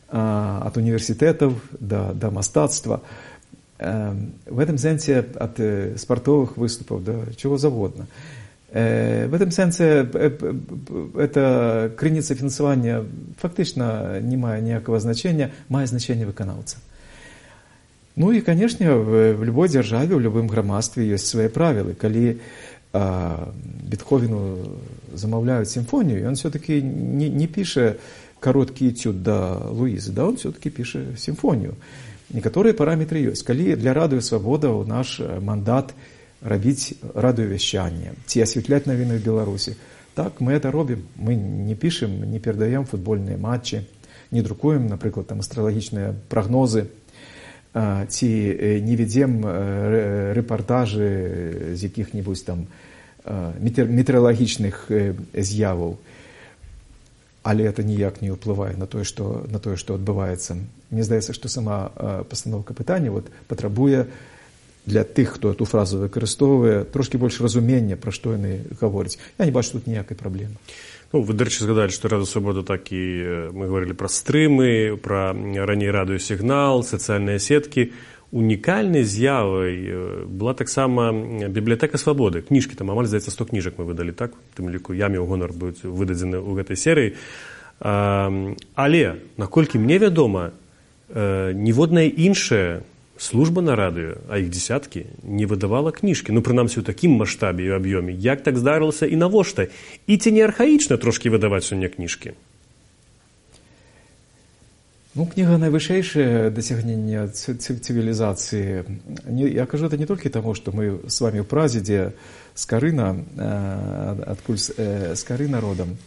от университетов до, до мастацтва. В этом сенсе от спортовых выступов до чего завгодно. В этом сенсе эта криниця фінансування фактично не має ніякого значення, має значення виконавця. Ну и, конечно, в, в любой державе, в любом громадстве есть свои правила. Коли а, Бетховену замовляют симфонию, и он все-таки не, не пишет короткий этюд до Луизы, да, он все-таки пишет симфонию. Некоторые параметры есть. Коли для Радио Свобода у наш мандат робить радиовещание, ці осветлять новины в Беларуси. Так, мы это робим. Мы не пишем, не передаем футбольные матчи, не друкуем, например, там, астрологичные прогнозы, ці не ведем репортажи з яких-нибудь там метеорологічних з'яваў. Але это ніяк не ўплывае на тое, што, на тое, што адбываецца. Мне здаецца, што сама пастаноўка пытання вот, патрабуе для тых, хто эту фразу выкарыстоўвае, трошки больш разумення, пра што яны гавораць. Я не бачу тут ніякай праблемы. Ну, вы, дарэчы, згадалі, што Радыё Свабода так і мы говорили пра стрымы, пра раней радыёсігнал, сацыяльныя сеткі. Унікальнай з'явай была таксама бібліятэка Свабоды. Кніжкі, там амаль, здаецца, сто кніжак мы выдалі, так? У тым ліку я меў гонар быць выдадзены ў гэтай серыі. Але, наколькі мне вядома, ніводная іншая служба на радыё, а іх дзесяткі, не выдавала кніжкі. Ну, прынамсі, у такім маштабе і аб'ёме. Як так здарылася і навошта? І ці не архаічна трошкі выдаваць сёння кніжкі? Ну, книга наивысшее досягнение цивилизации. Я кажу это не только тому, что мы с вами в Празе, где с Карына, откуль с Карына родом.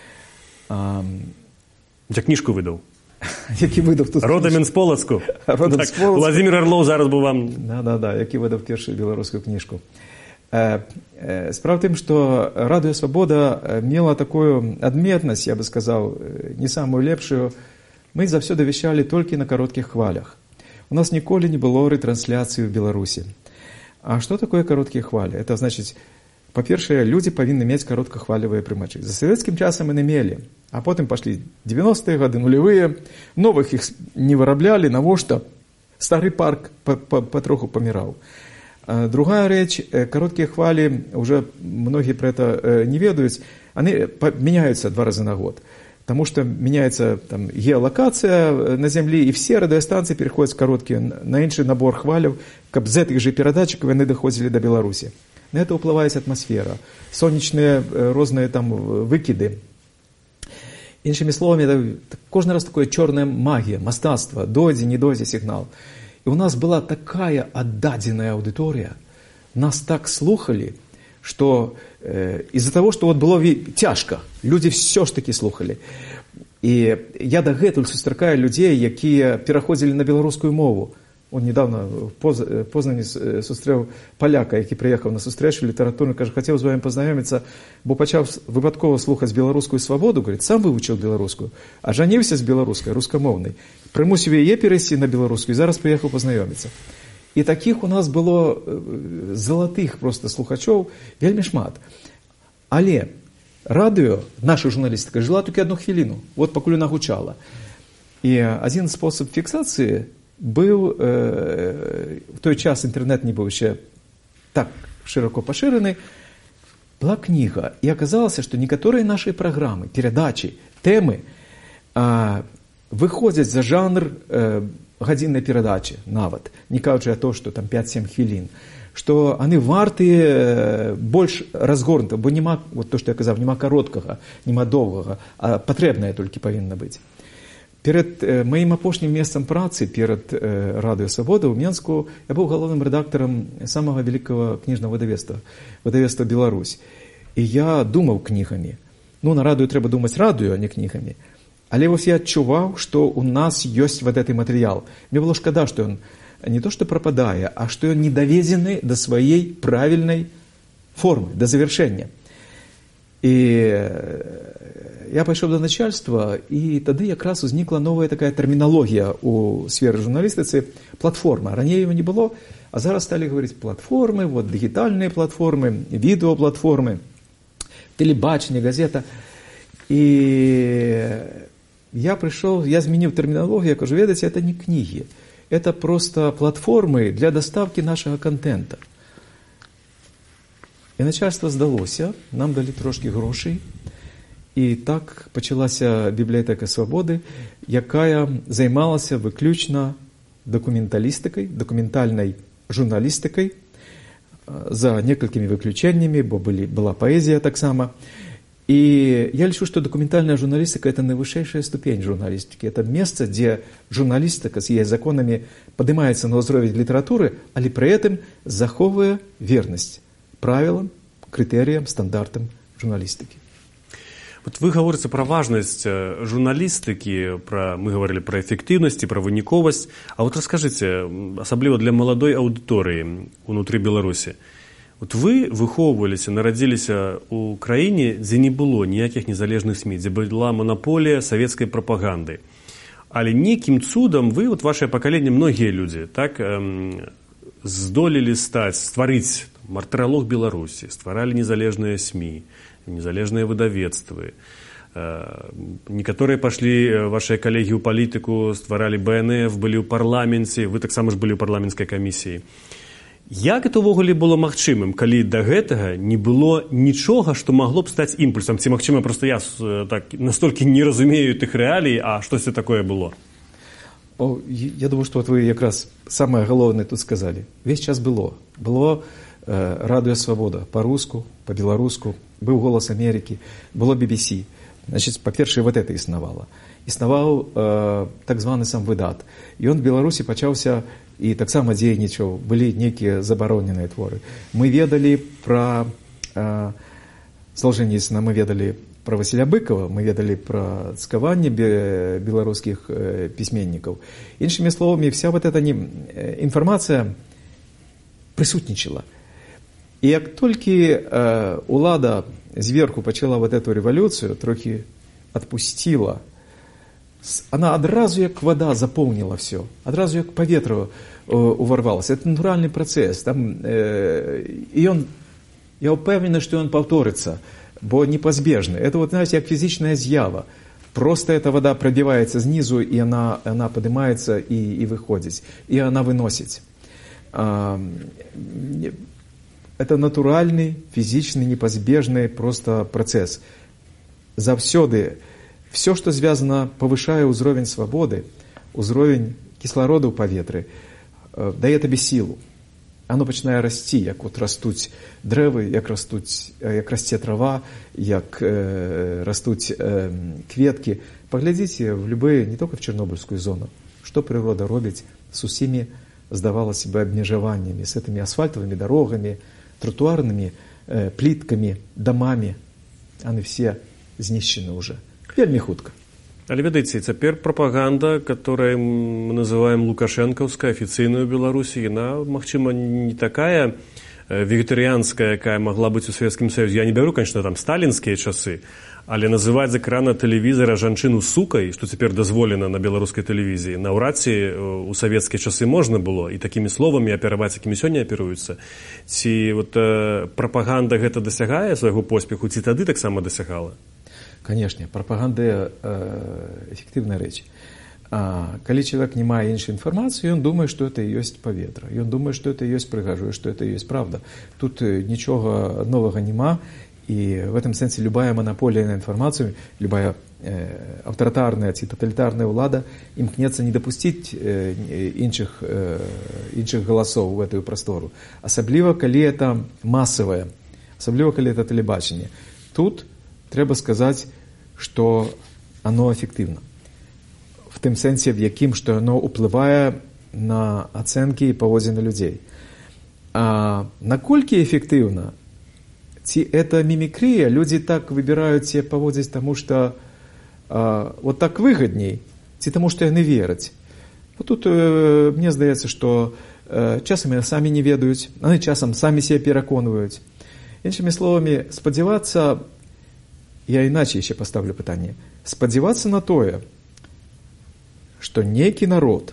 Я книжку выдал. Які видав тут родом з Полацку. Родом так, з Полацку. Владимир Орлов зараз був вам. Да, да, да, який видав першу білоруську книжку. Справа в тем, что Радио Свобода мела такую адметность, я бы сказал, не самую лепшую. Мы завсёды вещали только на коротких хвалях. У нас ніколи не было ретрансляции в Беларуси. А что такое короткие хвали? Это значит, по-перше, люди повинны иметь короткохвалевые прымачы. За советским часом мы имели, а потом пошли девяностые годы, нулевые, новых их не вырабляли, навошта старый парк потроху помирал. Другая речь, короткие хвали, уже многие про это не ведают, они меняются два раза на год. Потому что меняется там, геолокация на Земле, и все радиостанции переходят в короткие, на інший набор хвалів, каб з этих же передатчиков они доходили до Беларуси. На это уплывает атмосфера, солнечные разные там выкиды. Іншими словами, это кожный раз такое черная магия, мастацтво, дойди, не дойди сигнал. И у нас была такая отдаденная аудитория, нас так слухали, что э, из-за того, что вот было тяжко, люди все ж таки слухали. И я дагэтуль сустракаю людей, якія пераходзілі на беларускую мову. Он недавно в Поз... Познані сустрэў паляка, які прыехаў на сустрэчу літаратурную, кажа, хацеў з вами пазнаёміцца, бо пачаў выпадкова слухаць беларускую свабоду, говорит, сам вывучыў беларускую, а жаніўся з беларускай, рускамоўнай, прымусіў яе перайсці на беларускую, і зараз прыехаў пазнаёміцца. І таких у нас было залатых просто слухачоў вельмі шмат. Але радыё, наша журналістыка, жила толькі одну хвіліну, вот пакуль яна гучала. І один способ фіксацыі быў, э, в той час інтэрнэт не быў яшчэ так широко пашыраны, была кніга. І аказалася, што некаторыя нашыя праграмы, перадачы, тэмы э, выходзяць за жанр э, гадзіннай перадачы нават, не кажучы о том, што там пять-семь хвілін, што яны вартыя больш разгорнута, бо нема, вот то, што я казаў, нема кароткага, нема доўгага, а патрэбнае толькі павінна быць. Перад э, маім апошнім месцам працы, перад э, Радыё Свабода ў Менску, я быў галоўным рэдактарам самага вялікага кніжнага выдавецтва, выдавецтва Беларусь. І я думаў кнігамі. Ну, на радыё трэба думаць радыё, а не кнігамі. Але вось я адчуваў, што у нас ёсць вот гэты матэрыял. Мне было шкада, што ён не то што прападае, а што ён не даведзены да сваёй правільнай формы, да завяршэння. І я пайшоў да начальства, і тады якраз узнікла новая такая тэрміналогія ў сферы журналістыцы, платформа. Раней его не было, а зараз сталі гаварыць платформы, вот дыгітальныя платформы, відэоплатформы, тэлебачанне, газета. І я пришел, я изменил терминологию, я кажу, ведаете, это не книги, это просто платформы для доставки нашего контента. І начальство здалося, нам дали трошки грошей, і так почалася бібліотека свободи, яка займалася виключно документалістикою, документальною журналістикою, за некалькими выключениями, бо были, была поэзия так само. И я лечу, что документальная журналистика – это наивысшая ступень журналистики. Это место, где журналистика с ее законами поднимается на уровень литературы, але при этом заховывая верность правилам, критериям, стандартам журналистики. Вот вы говорите про важность журналистики, про, мы говорили про эффективность, про выніковость. А вот расскажите, особливо для молодой аудитории внутри Беларуси, вот вы выхоўваліся, нарадзіліся ў краіне, дзе не было ніякіх незалежных СМІ, дзе была монополія савецкай прапаганды. Але некім цудам вы, вот ваше пакаленне, многія людзі, так, эм, здолелі стаць, стварыць мартыралог Беларусі, стваралі незалежныя СМІ, незалежныя выдавецтвы. Некаторыя пашлі, вашыя калегі ў палітыку, стваралі бэ эн эф, былі ў парламенце, вы таксама ж былі ў парламенцкай камісіі. Як это ўвогуле было магчымым, калі да гэтага не было нічога, што магло б стаць імпульсам? Ці магчыма, проста я так настолькі не разумею тых рэалій, а штосьці такое было? О, я думаю, что вот вы якраз самое головное тут сказали. Весь час было. Было э, Радио Свобода по-руску, по-беларуску, был Голос Америки, было би би си. Значит, по-перше, вот это існавала. Існаваў э, так званы сам выдат. І он в Беларусі пачаўся і таксама дзейнічаў, былі нейкія забароненыя творы. Мы ведалі пра э, Солженіцына, мы ведалі пра Васіля Быкова, мы ведалі пра цкаванне беларускіх э, пісьменнікаў. Іншымі словамі, вся вот эта не, э, інфармацыя прысутнічала. І як толькі э, улада зверху пачала вот эту рэвалюцыю, трохі адпусціла, она адразу як вода заполнила все, адразу як паветра э, уварвалася. Это натуральный процесс. Там, э, и он, я упевнены, что он повторится, бо непозбежно. Это вот, знаете, как физичная з'ява. Просто эта вода пробивается снизу, и она, она поднимается и, и выходит. И она выносит. А, это натуральный, физичный, непозбежный просто процесс. Завсёды все, что звязано, повышая узровень свободы, узровень кислорода ў паветры, дае табе сілу. Оно пачынае расці, як вот растуць дрэвы, як растуць, як расце трава, як э, растуць э, кветкі. Поглядзіце в любые, не только в Чернобыльскую зону, что природа робіць с усімі, здавалось бы, абмежаваннями, с этими асфальтовыми дорогами, тротуарными э, плитками, домами. Они все знищены уже. Вельмі хутка. Але ведаеце, цяпер прапаганда, которая мы называем лукашэнкаўская, афіцыйная ў Беларусі, яна, магчыма, не такая вегетарыянская, якая могла быць у Савецкім Саюзе. Я не бяру, конечно, там сталінскія часы, але называць з экрана тэлевізара жанчыну сукай, што цяпер дазволена на беларускай тэлевізіі, наўрад ці у савецкія часы можна было і такімі словамі апераваць, якімі сёння аперуюцца. Ці вот э, прапаганда гэта дасягае свайго поспеху, ці тады таксама дасягала? Конечно, пропаганда э, эффективная речь. А, калі человек не мае іншай информации, он думает, что это и есть поветра. И он думает, что это и есть прыгажу, что это и есть правда. Тут ничего нового нема. И в этом смысле любая монополия на информацию, любая э, авторитарная ці тоталитарная улада імкнецца не допустить э, іншых, э, іншых голосов в эту простору. Асабліва, калі это массовое, асабліва, калі это телебачение. Тут трэба сказаць, што оно эфектыўна. В тым сэнсе, в якім, што оно ўплывае на ацэнкі і паводзіны людзей. А наколькі эфектыўна? Ці это мімікрыя? Людзі так выбіраюць себе паводзіць, таму што а, вот так выгадней, ці таму што яны вераць. Вот тут э, мне здаецца, што э, часам яны самі не ведаюць, яны часам самі себе пераконваюць. Іншымі словамі, спадзявацца, я иначе еще поставлю пытание. Спадзявацца на тое, что некий народ,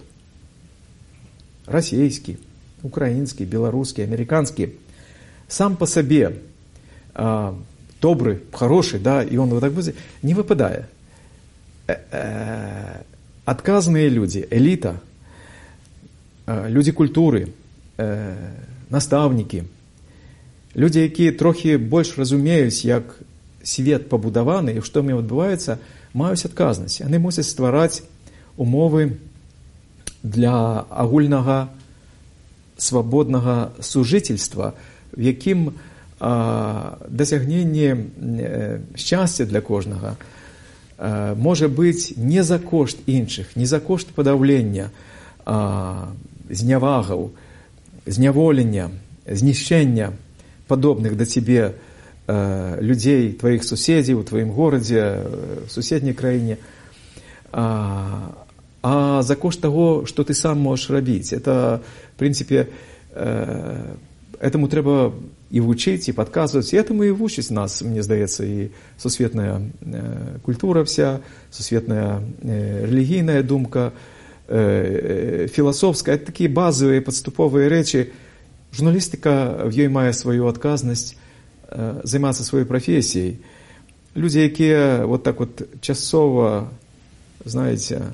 российский, украинский, белорусский, американский, сам по себе а, добрый, хороший, да, и он вот так будет, не выпадая. адказныя людзі, эліта, людзі культуры, настаўнікі, людзі, якія трохі больш разумеюць, як свет пабудаваны і што мне адбываецца, маюць адказнасць. Яны мусяць ствараць умовы для агульнага свабоднага сужительства, в якім а, дасягненне шчасця для кожнага а, можа быць не за кошт іншых, не за кошт падаўлення, а, знявагаў, зняволення, знішчэння падобных да цябе а, людзей, тваіх суседзяў, у тваім горадзе, в суседняй краіне, а, а за кошт таго, што ты сам можаш рабіць. Это, в принципе, э, этому трэба і вучыць, і падказваць. І этому і вучыць нас, мне здаецца, і сусветная э, культура вся, сусветная э, рэлігійная думка, э, філасофская. Это такія базовыя, падступовыя рэчы. Журналістыка в ёй мае сваю адказнасць э, займацца сваёй прафесіяй. Людзі, якія вот так вот часова, знаеце,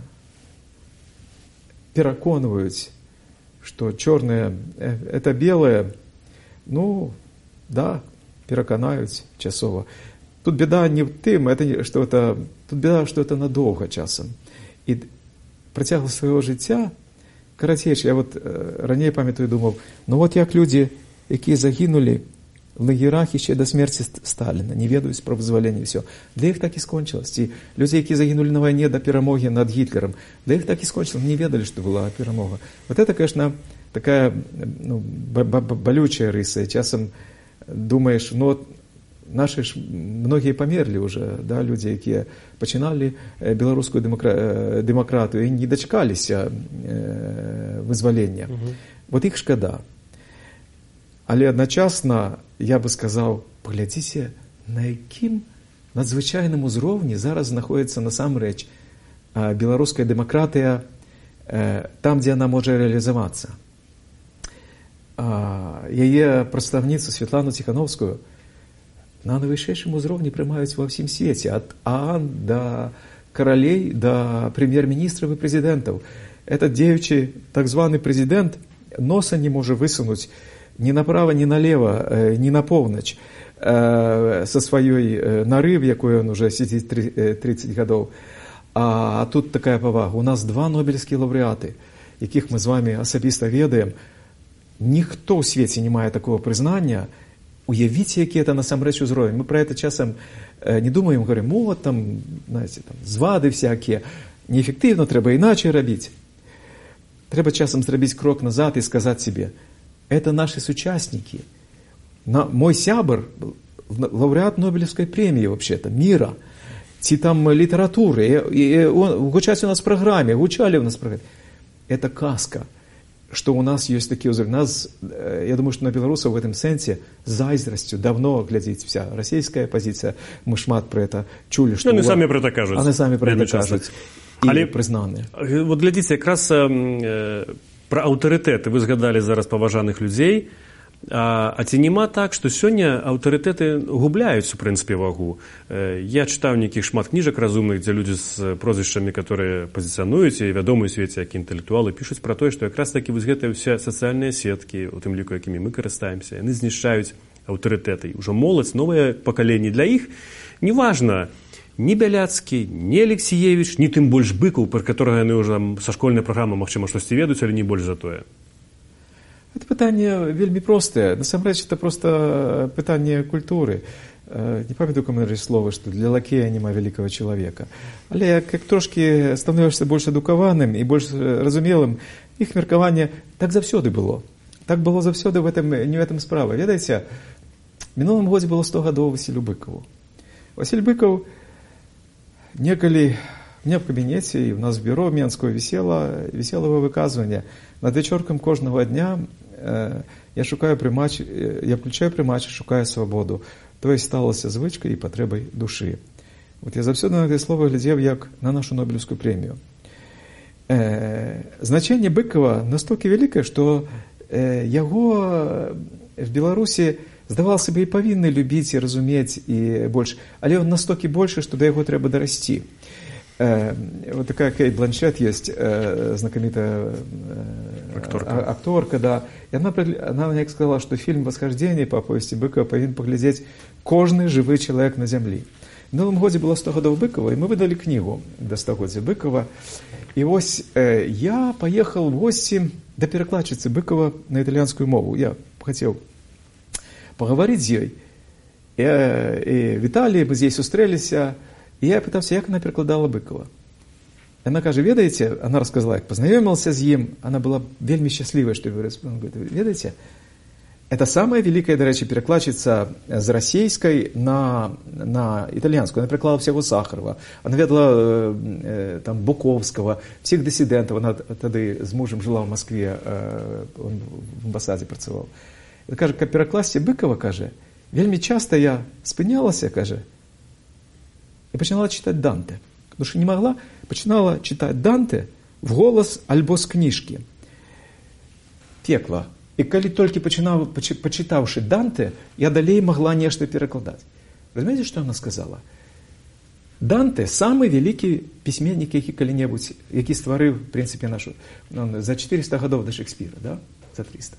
пераконваюць, што чорнае – это белае, ну, да, пераканаюць часова. Тут беда не в тым, это, что это, тут беда, што это надоўга часам. І працягласць свайго жыцця, карацейш, я вот раней памятаю, думаў, ну вот як людзі, якія загінулі в лагерах яшчэ да смерці Сталіна, не ведаюць пра вызваленне, все. Для іх так і скончылась. Ці людзі, якія загінулі на вайне да перамогі над Гітлерам, для іх так і скончылась, не ведалі, што была перамога. Вот это, конечно, такая ну, балючая рыса. І часам думаеш, ну, наши ж многія памерлі ўжо, да, людзі, якія пачыналі беларускую дэмакра... дэмакратыю і не дачкаліся э, вызвалення. Угу. Вот іх шкада. Але адначасна, я бы сказаў, паглядзіце, на якім надзвычайным узроўні зараз знаходзіцца насамрэч беларуская дэмакратыя там, дзе яна можа рэалізавацца. Яе прадстаўніцу Святлану Ціхановскую на найвышэйшым узроўні прымаюць ва ўсім свеце, ад ААН да каралей, да прэм'ер-міністраў і прэзідэнтаў. Этот дзеючы так званы прэзідэнт носа не можа высунуць ни направо, ни налево, ни на поўнач со сваёй нары, в якой он уже сидит тридцать гадоў. А тут такая павага. У нас два нобелевскія лаўрэаты, якіх мы з вами асабіста ведаем. Ніхто ў свеце не мае такого прызнання. Уявіце, які это насамрэч узровень. Мы про это часам не думаем, говорим, вот там, знаете, там звады всякие. Неэффективно, трэба іначай рабіць. Трэба часам зрабіць крок назад і сказаць себе, это наши сучастники. На, мой сябр, лауреат Нобелевской премии вообще-то, мира, ці там литературы, и, и он гучаць у нас в программе, гучали у нас в программе. Это казка, что у нас есть такие узоры. Нас, я думаю, что на белорусов в этом сенсе с зайздростью давно глядит вся российская позиция. Мы шмат про это чули. Что они сами про это кажут. Они сами про это кажут. И Але, признаны. Вот глядите, как раз э, про аўтарытэты вы згадалі зараз паважаных людзей, а, а ці няма так, што сёння аўтарытэты губляюць у прынцыпе вагу. Я чытаў нейкіх шмат кніжак разумных, дзе людзі з прозвішчамі, которые пазіцыянуюць і вядомыя ў свеце як інтэлектуалы, пішуць пра тое, што якраз такі вось гэтыя ўсе сацыяльныя сеткі, у тым ліку якімі мы карыстаемся, яны знішчаюць аўтарытэты. Ужо моладзь, новае пакаленне для іх неважна, ни Бяляцкі, ни Алексеевич, ни тым больш Быкаў, пра которого яны ўжо са школьнай праграмы, магчыма, штосьці ведаюць, але не больш за тое. Это пытанне вельмі простае. Насамрэч, это просто пытанне культуры. Не памятаю, каму слово, што для лакея няма вялікага чалавека. Але як трошкі становішся больш адукаваным і больш разумелым, іх меркаванне так заўсёды было. Так было заўсёды, в этом, не в этом справа. Ведаеце, мінулым годзе было сто гадоў Васілю Быкаву. Васіль Быкаў некалі мне в кабінеце і у нас в бюро Менского висело, висело его выказывание. Над вечорком кожного дня э, я шукаю приймач, я включаю приймач і шукаю свободу. То есть сталося звичкою і потребою душі. От я завсюди на це слово глядів як на нашу Нобелівську премію. Э, значение Быкова настолько великое, что э, его в Беларусі здавал себе і павінны любіць і разумець і больш, але он настолько больше, что до яго трэба дарасці. Э, вот такая Кейт Бланшетт есть, э, знаменитая э, акторка. акторка, да. И она, она мне сказала, что фильм «Восхождение» по повести Быкова повинен поглядеть «Кожный живый человек на земле». В новом году было сто годов Быкова, и мы выдали книгу до стагоддзя Быкова. И ось э, я поехал в гости до перекладчицы Быкова на итальянскую мову. Я хотел поговорить с ней. И, и Виталий, мы здесь устроились. І я питався, як вона перекладала Бикова. Вона каже, ведаєте, вона розказала, як познайомився з ним, вона була вельми щаслива, що він говорить, ведаєте, это самая великая, до речі, перекладчица з російської на, на итальянскую. Она перекладала всего Сахарова, она ведала э, там, Буковского, всех диссидентов. Она тоді з мужем жила в Москві, э, он в амбасаді працював. І каже, як перекласти Бикова, каже, вельми часто я спинялася, каже, і починала читати Данте. Тому що не могла, починала читати Данте в голос альбо з книжки. Пекла. І коли тільки починав, почитавши Данте, я далі могла нечто перекладати. Ви знаєте, що вона сказала? Данте – самий великий письменник, який коли-небудь, який створив, в принципі, нашу, ну, за чотириста годів до Шекспіра, да? За триста.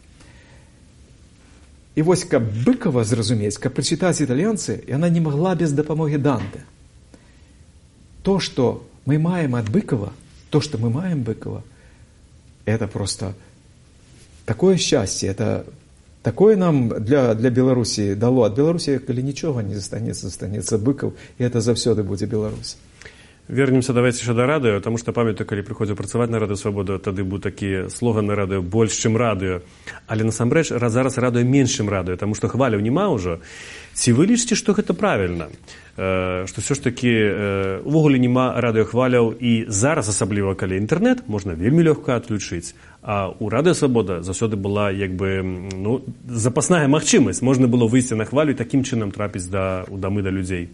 І ось, як Бикова зрозуміти, як прочитати італійці, і вона не могла без допомоги Данте. То, что мы маем от Быкова, то, что мы маем Быкова, это просто такое счастье, это такое нам для, для Беларуси дало. От Беларуси, коли ничего не застанется, застанется Быков, и это завсёды будет Беларусь. Вернемся давайте ще до радыё, тому што памятаю, калі прыходзіў працаваць на Радыё Свабода, тады быў такі слоган на радыё больш, чым радыё. Але насамрэч зараз радыё менш, чым радыё, таму што хваляў няма ўжо. Ці вы лічыце, што гэта правільна? Э, што ўсё ж такі э, увогуле няма радыёхваляў, і зараз, асабліва калі інтэрнэт, можна вельмі лёгка адключыць. А ў Радыё Свабода заўсёды была як бы, ну, запасная магчымасць. Можна было выйсці на хвалю і такім чынам трапіць да, у дамы да людзей.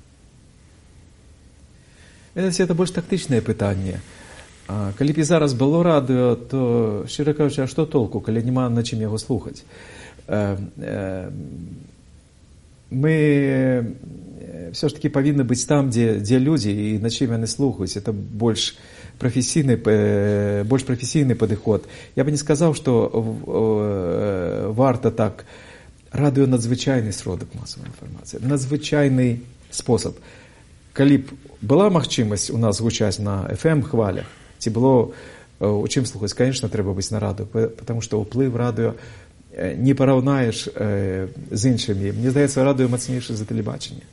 Это больш тактычнае пытанне. А, калі б і зараз было радыё, то, шчыра кажучы, а што толку, калі няма на чым яго слухаць? Э, э, мы все ж таки павінны быць там, дзе, дзе людзі, і на чым яны слухаюць. Это больш прафесійны, э, больш прафесійны падыход. Я бы не сказаў, што э, варта так. Радыё надзвычайны сродак масавай інфармацыі, надзвычайны спосаб. Калі б была магчымасць у нас гучаць на эф эм хвалях, ці было у чым слухаць, конечно, трэба быць на радыё, потому што ўплыв радыё не параўнаеш з іншымі. Мне здаецца, радыё мацнейшае за тэлебачанне.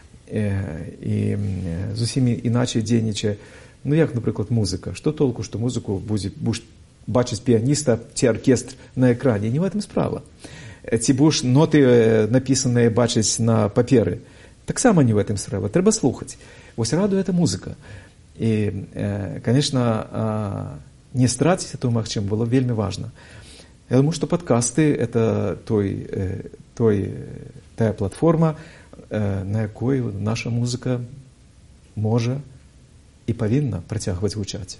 І зусім іначай дзейнічае. Ну, як, напрыклад, музыка. Што толку, што музыку будзе, будеш бачыць піяніста ці аркестр на экране? Не в этом справа. Ці будеш ноты напісаныя бачыць на паперы? Так само не в этом справа. Трэба слухаць. Вось радыё – это музыка. І, конечно, не страціць эту магчымасць было вельмі важна. Я думаю, што падкасты – это той, той, тая платформа, на якой наша музыка можа і павінна працягваць гучаць.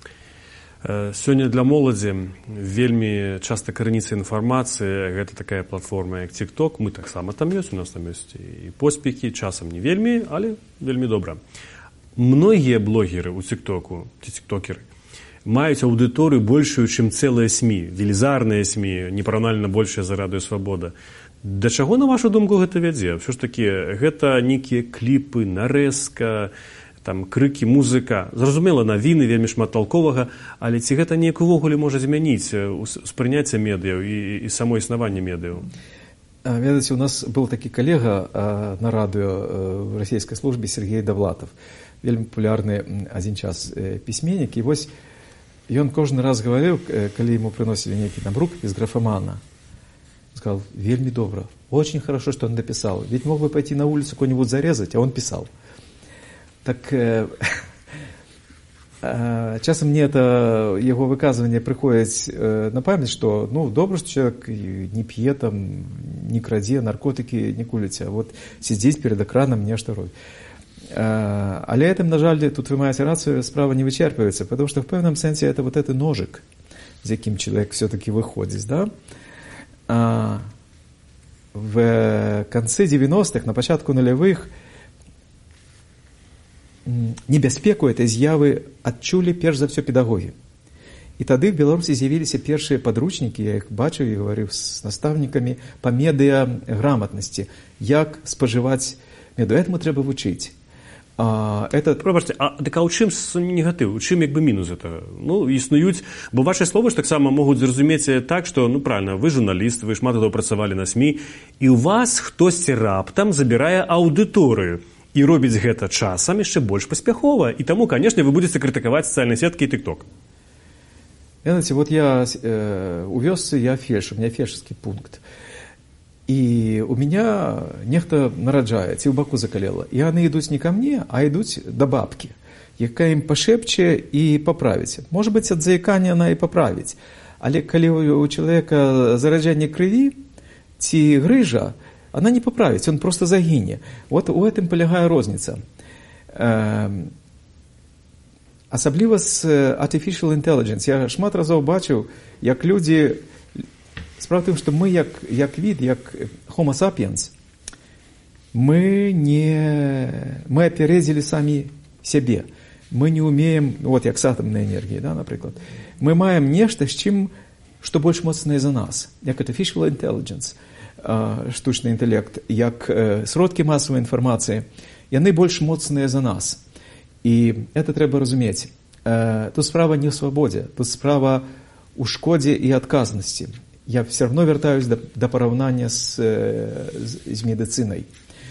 Сёння для моладзі вельмі часта караніца інфармацыі, гэта такая платформа, як TikTok. Мы таксама там ёсць, у нас там ёсць і поспехі, часам не вельмі, але вельмі добра. Многія блогеры ў TikToku, ці тиктокеры, маюць аўдыторыю большую, чым цэлыя СМІ, велізарныя СМІ, непараўнальна большая за Радыё Свабода. Да чаго, на вашу думку, гэта вядзе? Ўсё ж такі, гэта нейкія кліпы, нарэзка, там крыкі, музыка. Зразумела, навіны, вельмі шмат толковага, але ці гэта неяк увогуле можа змяніць успрыняцце медыяў і, і само існаванне медыяў? Ведаеце, у нас был такі калега на радыё в расійскай службе Сергей Давлатов, вельмі папулярны адзін час пісьменнік, і вось ён кожны раз гаварыў, калі ему прыносілі нейкі там рукапіс графамана, сказал, вельмі добра, очень хорошо, что он написал, ведь мог бы пойти на улицу кого-нибудь зарезать, а он писал. Так э, э, часам мне это его выказывание приходит э, на память, что ну добро, что человек не п'е там, не крадзе, наркотики не куліць, а вот сидзець перед экраном нешта робіць. Э, але этим, на жаль, тут вы маеце рацыю, справа не вычерпывается, потому что в пэўным сэнсе это вот этот ножик, з якім человек все-таки выходит, да? А в конце девяностых, на початку нулевых небяспеку этой з'явы адчулі перш за все педагогі. І тады в Беларусі з'явіліся першыя падручнікі, я іх бачыў і гаварыў з настаўнікамі па медыаграматнасці, як спажываць медыа. Этаму трэба вучыць. А, это... Пробачце, а так а ў чым негатыў, у чым як бы мінус это? Ну, існуюць, бо ваши словы ж таксама могуць зразумець так, што, ну, правильно, вы журналіст, вы шмат гадоў працавалі на СМІ, і ў вас хтосьці раптам забірае аўдыторыю і робіць гэта часам яшчэ больш паспяхова. І таму, канешне, вы будзеце крытыкаваць сацыяльныя сеткі і тик-ток. Знаете, вот я э, у вёсцы, я фельдшер, у меня фельдшерский пункт. И у меня нехта нараджае, ці ў баку закалела. И они идут не ко мне, а идут до бабки, якая им пошепче и поправить. Может быть, от заикания она и поправить. Але калі у человека заражение крови, ці грыжа, она не поправить, он просто загине. Вот у этом полягае розница. Асабліва з artificial intelligence. Я шмат разоў бачыў, як людзі... Справа в тым, што мы як, як від, як Homo sapiens, мы не... Мы опередзілі самі сябе. Мы не умеем... Вот як з атамнай энергіяй, да, напрыклад. Мы маем нешта, з чым, што больш моцнае за нас. Як artificial intelligence, штучны інтэлект, як сродкі масавай інфармацыі. Яны больш моцныя за нас. І это трэба разумець. Тут справа не ў свабодзе, тут справа ў шкодзе і адказнасці. Я все равно вяртаюсь да, да параўнання з, з, з медыцынай.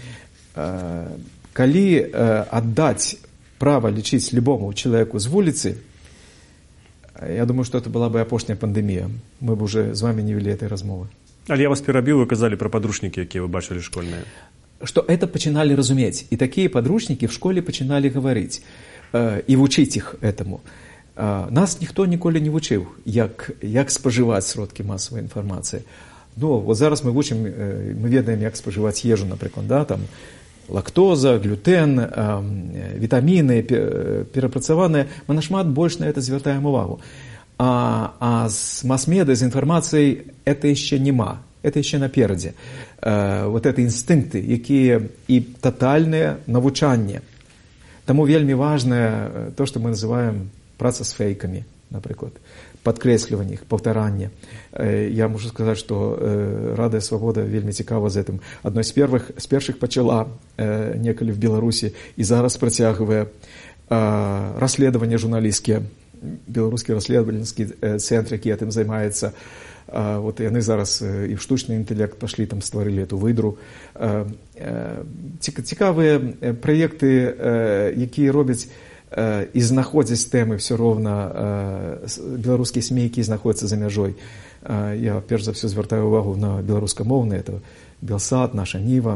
Калі аддаць права лечыць любому человеку з вуліцы, я думаю, что это была бы апошняя пандемія. Мы бы уже з вами не вели этой размовы. Але я вас перабіў, вы казалі пра падручнікі, якія вы бачылі школьныя. Что это пачыналі разумець. І такія падручнікі в школе пачыналі гаварыць э, і вучыць іх этаму. Э, нас ніхто ніколі не вучыў, як, як спажываць сродкі масавай інфармацыі. Ну, вот зараз мы вучым, э, мы ведаем, як спажываць ежу, напрыклад, да, там, лактоза, глютен, э, вітаміны, перапрацаваныя. Мы нашмат больш на это звяртаем увагу. А, а з мас-медыа, з інфармацыяй это яшчэ нема. Это еще напереди. Э, вот это инстинкты, якія и тотальное навучанне. Тому вельми важно то, что мы называем праца с фейками, например, подкресліванне их, повторание. Э, я могу сказать, что э, Радыё Свабода вельми цікава з этим. Одной з первых, з першых пачала э, некалі в Беларусі і зараз працягвае э, расследаванне журналістскія, беларускі расследавальніцкі э, цэнтр, які этим займаецца. А, вот яны зараз і в штучны інтэлект пашлі, там стварылі эту выдру. А, а, цікавыя праекты, а, якія робяць а, і знаходзяць тэмы все роўна беларускія СМІ, якія знаходзяцца за мяжой. А, я перш за все звяртаю увагу на беларускамоўныя, это Белсат, Наша Ніва.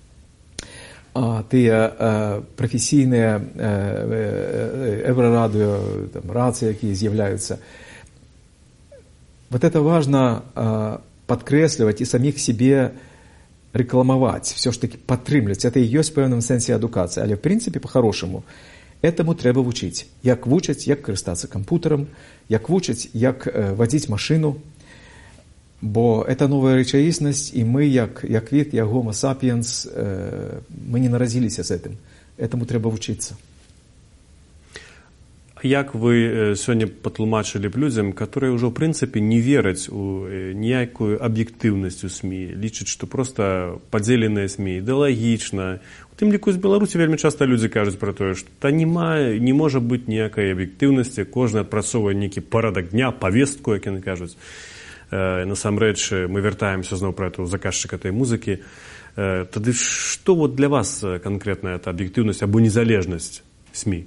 А тыя а, прафесійныя Еврорадыё, там, рацыі, якія з'яўляюцца. Вот это важно э, подкресливать и самих себе рекламовать, все ж таки падтрымліваць. Это и есть в пэўным сэнсе адукацыя. Але в принципе, по-хорошему, этому трэба вучыць. Як вучаць, як карыстацца кампутарам, як вучаць, як э, вадзіць машину. Бо это новая рэчаіснасць, і мы, як, як від, як Homo sapiens, э, мы не наразіліся з этим. Этому трэба вучыцца. Як вы сёння патлумачылі б людзям, которые ўжо ў прынцыпе не вераць у ніякую аб'ектыўнасць у СМІ, лічаць, што проста падзеленыя СМІ ідэалагічна. У тым ліку з Беларусі вельмі часта людзі кажуць пра тое, што та нема, не можа быць ніякай аб'ектыўнасці, кожны адпрацоўвае нейкі парадак дня, павестку, як яны кажуць. Насамрэч, мы вяртаемся зноў пра эту заказчыка этой музыкі. Тады што вот для вас канкрэтна эта аб'ектыўнасць або незалежнасць СМІ?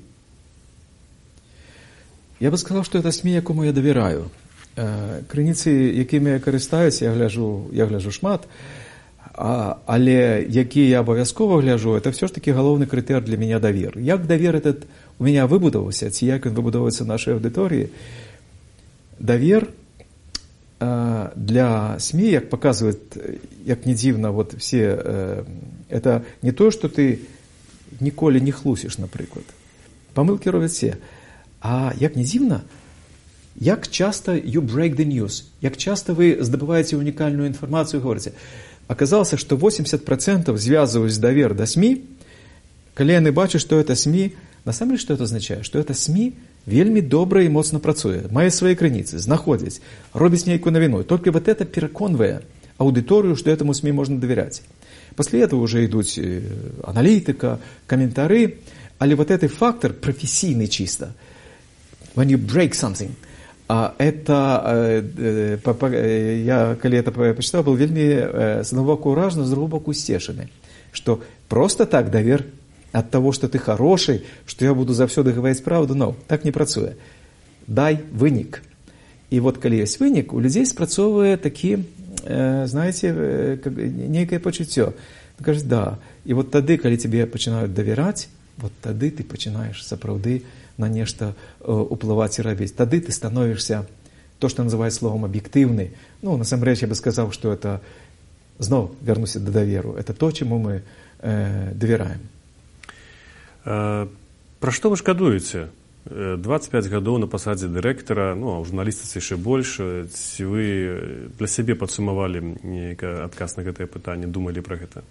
Я бы сказал, что это СМІ, якому я давяраю. Крыніцы, якімі я карыстаюсь, я гляжу, я гляжу шмат, а, але які я абавязкова гляжу, это все ж таки галоўны крытэр для меня давер. Як давер этот у меня выбудаваўся, ці як ён выбудоўваецца нашай аўдыторыі? Давер э, для СМІ, як показывает, як не дзіўна, вот все, э, это не то, что ты ніколі не хлусіш, напрыклад. Памылкі робяць все. А як не дзіўна, як часто you break the news, як часто вы здабываеце унікальную інфармацыю, говорите. Оказалось, что восемьдесят процентов звязываюць давер да СМІ, калі яны бачаць, што это СМІ Насамрэч, што это азначае? Што это СМІ вельмі добра і моцна працуе, мае свае крыніцы, знаходзяць, робіць нейкую навіну. Толькі вот это пераконвае аудыторыю, што этому СМІ можна давяряць. После этого уже идут аналитика, комментарии, але вот этот фактор профессийный чисто, when you break something, это, я, когда это почитал, был вельми с одного боку уражен, с другого боку стешены, что просто так довер от того, что ты хороший, что я буду завсёды говорить правду, но так не працуе. Дай вынік. И вот, когда есть вынік, у людей спрацовывает такие, знаете, некое почуццё. Кажуть, да. І от тады, калі тебе пачынаюць давяраць, вот тады ты пачынаеш сапраўды на нешта уплываць і рабіць. Тады ты становішся, то, што называюць словом аб'ектыўны. Ну, насамрэч, я бы сказаў, што это, зноў вярнуся да даверу, это то, чаму мы э, давяраем. А, пра што вы шкадуеце? дваццаць пяць гадоў на пасадзе дырэктара, ну, а ў журналістыцы яшчэ больш. Ці вы для сябе падсумавалі нейкі адказ на гэтае пытанне, думалі пра гэта?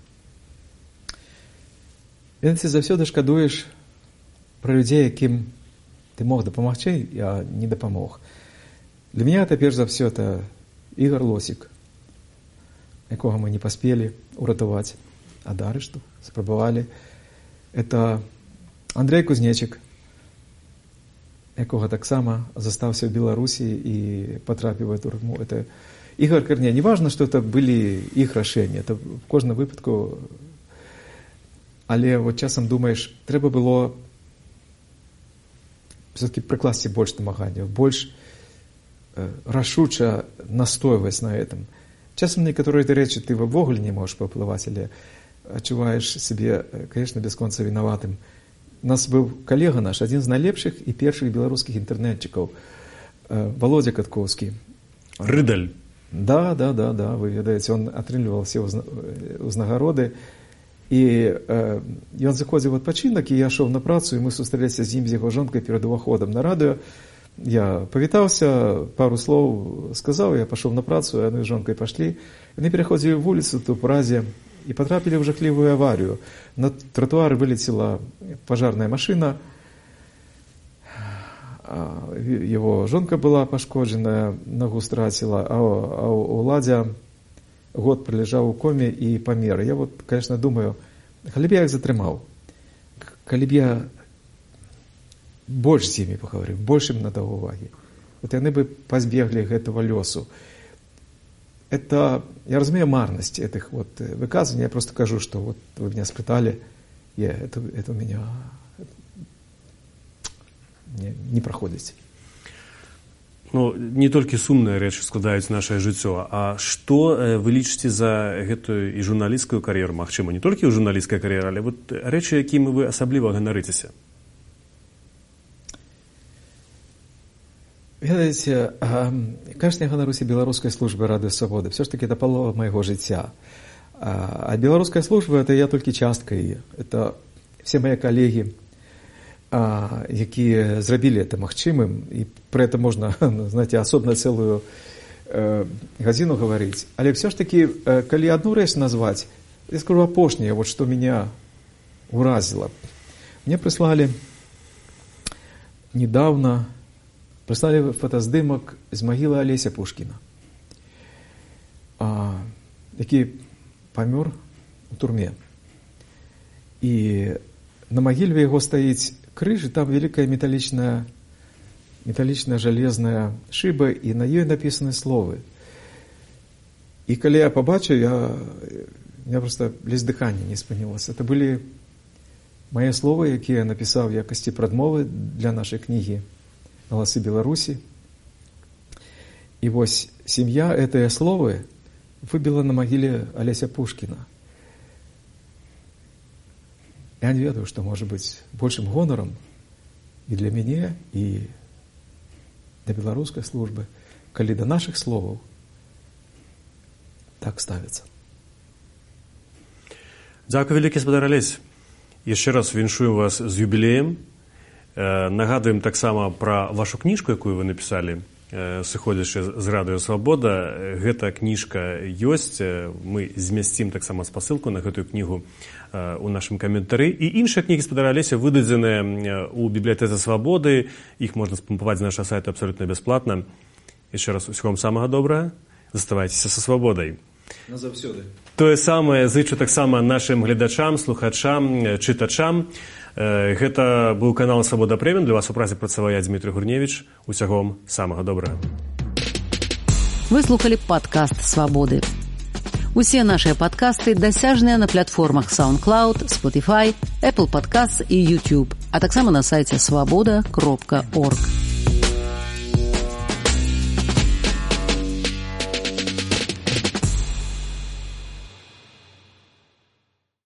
Ведаеце, заўсёды шкадуеш пра людзей, якім ты мог дапамагчы, а не дапамог. Для мяне это, перш за ўсё, это Ігор Лосік, якога мы не паспелі ўратаваць ад арышту, спрабавалі. Это Андрей Кузнечык, якога таксама застаўся ў Беларусі і патрапіў у турму. Это Ігор Карне. Не важно, што это былі іх рашэнні, это в кожным выпадку. Але вот часам думаеш, трэба было все-таки прыкласці больш намаганняў, больш э, рашуча настойваць на этом. Часам некаторыя рэчы ты ввогуле не можаш паўплываць, але адчуваеш сябе, конечно, бясконца вінаватым. У нас быў калега наш, адзін з найлепшых і першых беларускіх інтэрнетчыкаў, Володя Каткоўскі. Рыдаль. Да, да, да, да, вы ведаеце, он атрымліваў все ўзнагароды. І э, ён заходзіў в адпачынак, і я шоў на працу, і мы сустрэліся з ім, з яго жонкай перад уваходам на радыё. Я павітаўся, пару слоў сказаў, я пашоў на працу, яны з жонкай пашлі. Яны пераходзілі вуліцу тут у Празе і потрапілі ў жахлівую аварію. На тротуар вылетела пожарная машина, его жонка была пошкоджена, ногу стратила, а у Ладзя год пролежаў у коме і памер. Я вот, конечно, думаю, калі б я іх затрымаў, калі б я больш з імі пагаварыў, больш ім надаў увагі, вот яны бы пазбеглі гэтага лёсу. Это, я разумею марность этих вот выказываний, я просто кажу, что вот вы меня спытали, я, это, это у меня не, не проходит. Ну, не толькі сумныя рэчы складаюць нашае жыццё, а што вы лічыце за гэтую і журналісцкую кар'еру, магчыма, не толькі ў журналісцкай кар'еры, але вот рэчы, якімі вы асабліва ганарыцеся? Ведаеце, конечно, я ганаруся беларускай службы Радыё Свабода. Все ж таки это палова майго жыцця. А беларуская служба — это я толькі частка яе. Это все мои коллеги, якія зрабілі это магчымым, і про это можно, знаете, особенно целую э, гадзіну говорить. Але все ж таки, э, калі одну рэч назвать, я скажу апошняе, вот что меня уразило. Мне прислали недавно, прислали фотоздымок з магілы Алеся Пушкіна, а, які памёр у турме. І на магіле яго стаіць крыж, і там великая металличная, металличная железная шиба, і на ёй написаны словы. І калі я побачыў, я, я просто ледзь дыхання не спынілася. Это былі мае словы, якія я напісаў в якасці прадмовы для нашай кнігі «Галасы Беларусі». І вось сім'я гэтыя словы выбіла на магіле Алеся Пушкіна. Я не ведаю, что может быть большим гонором и для меня, и для белорусской службы, коли до наших слов так ставится. Дякую велике, спадар Алесь. Еще раз віншую вас з юбілеем. Нагадуем таксама про вашу книжку, якую вы написали. сыходзячы з радыё Свабода. Гэта кніжка ёсць, мы змясцім таксама спасылку на гэтую кнігу у нашым каментары. І іншыя кнігі спадара Алеся выдадзеныя ў бібліятэцы Свабоды, іх можна спампаваць з нашага сайта абсалютна бясплатна. Яшчэ раз усього вам самага добрага, заставайцеся са свабодай. Назаўсёды. Тое самае зычу таксама нашым гледачам, слухачам, чытачам. Гэта быў канал Свабода Прэміум. Для вас у празе працаваў я, Дмітрый Гурневіч. Усяго вам самага добрага. Вы слухали падкаст Свабоды. Усе нашыя падкасты дасяжныя на платформах SoundCloud, Spotify, Apple Podcasts і YouTube, а таксама на сайце свабода кропка орг.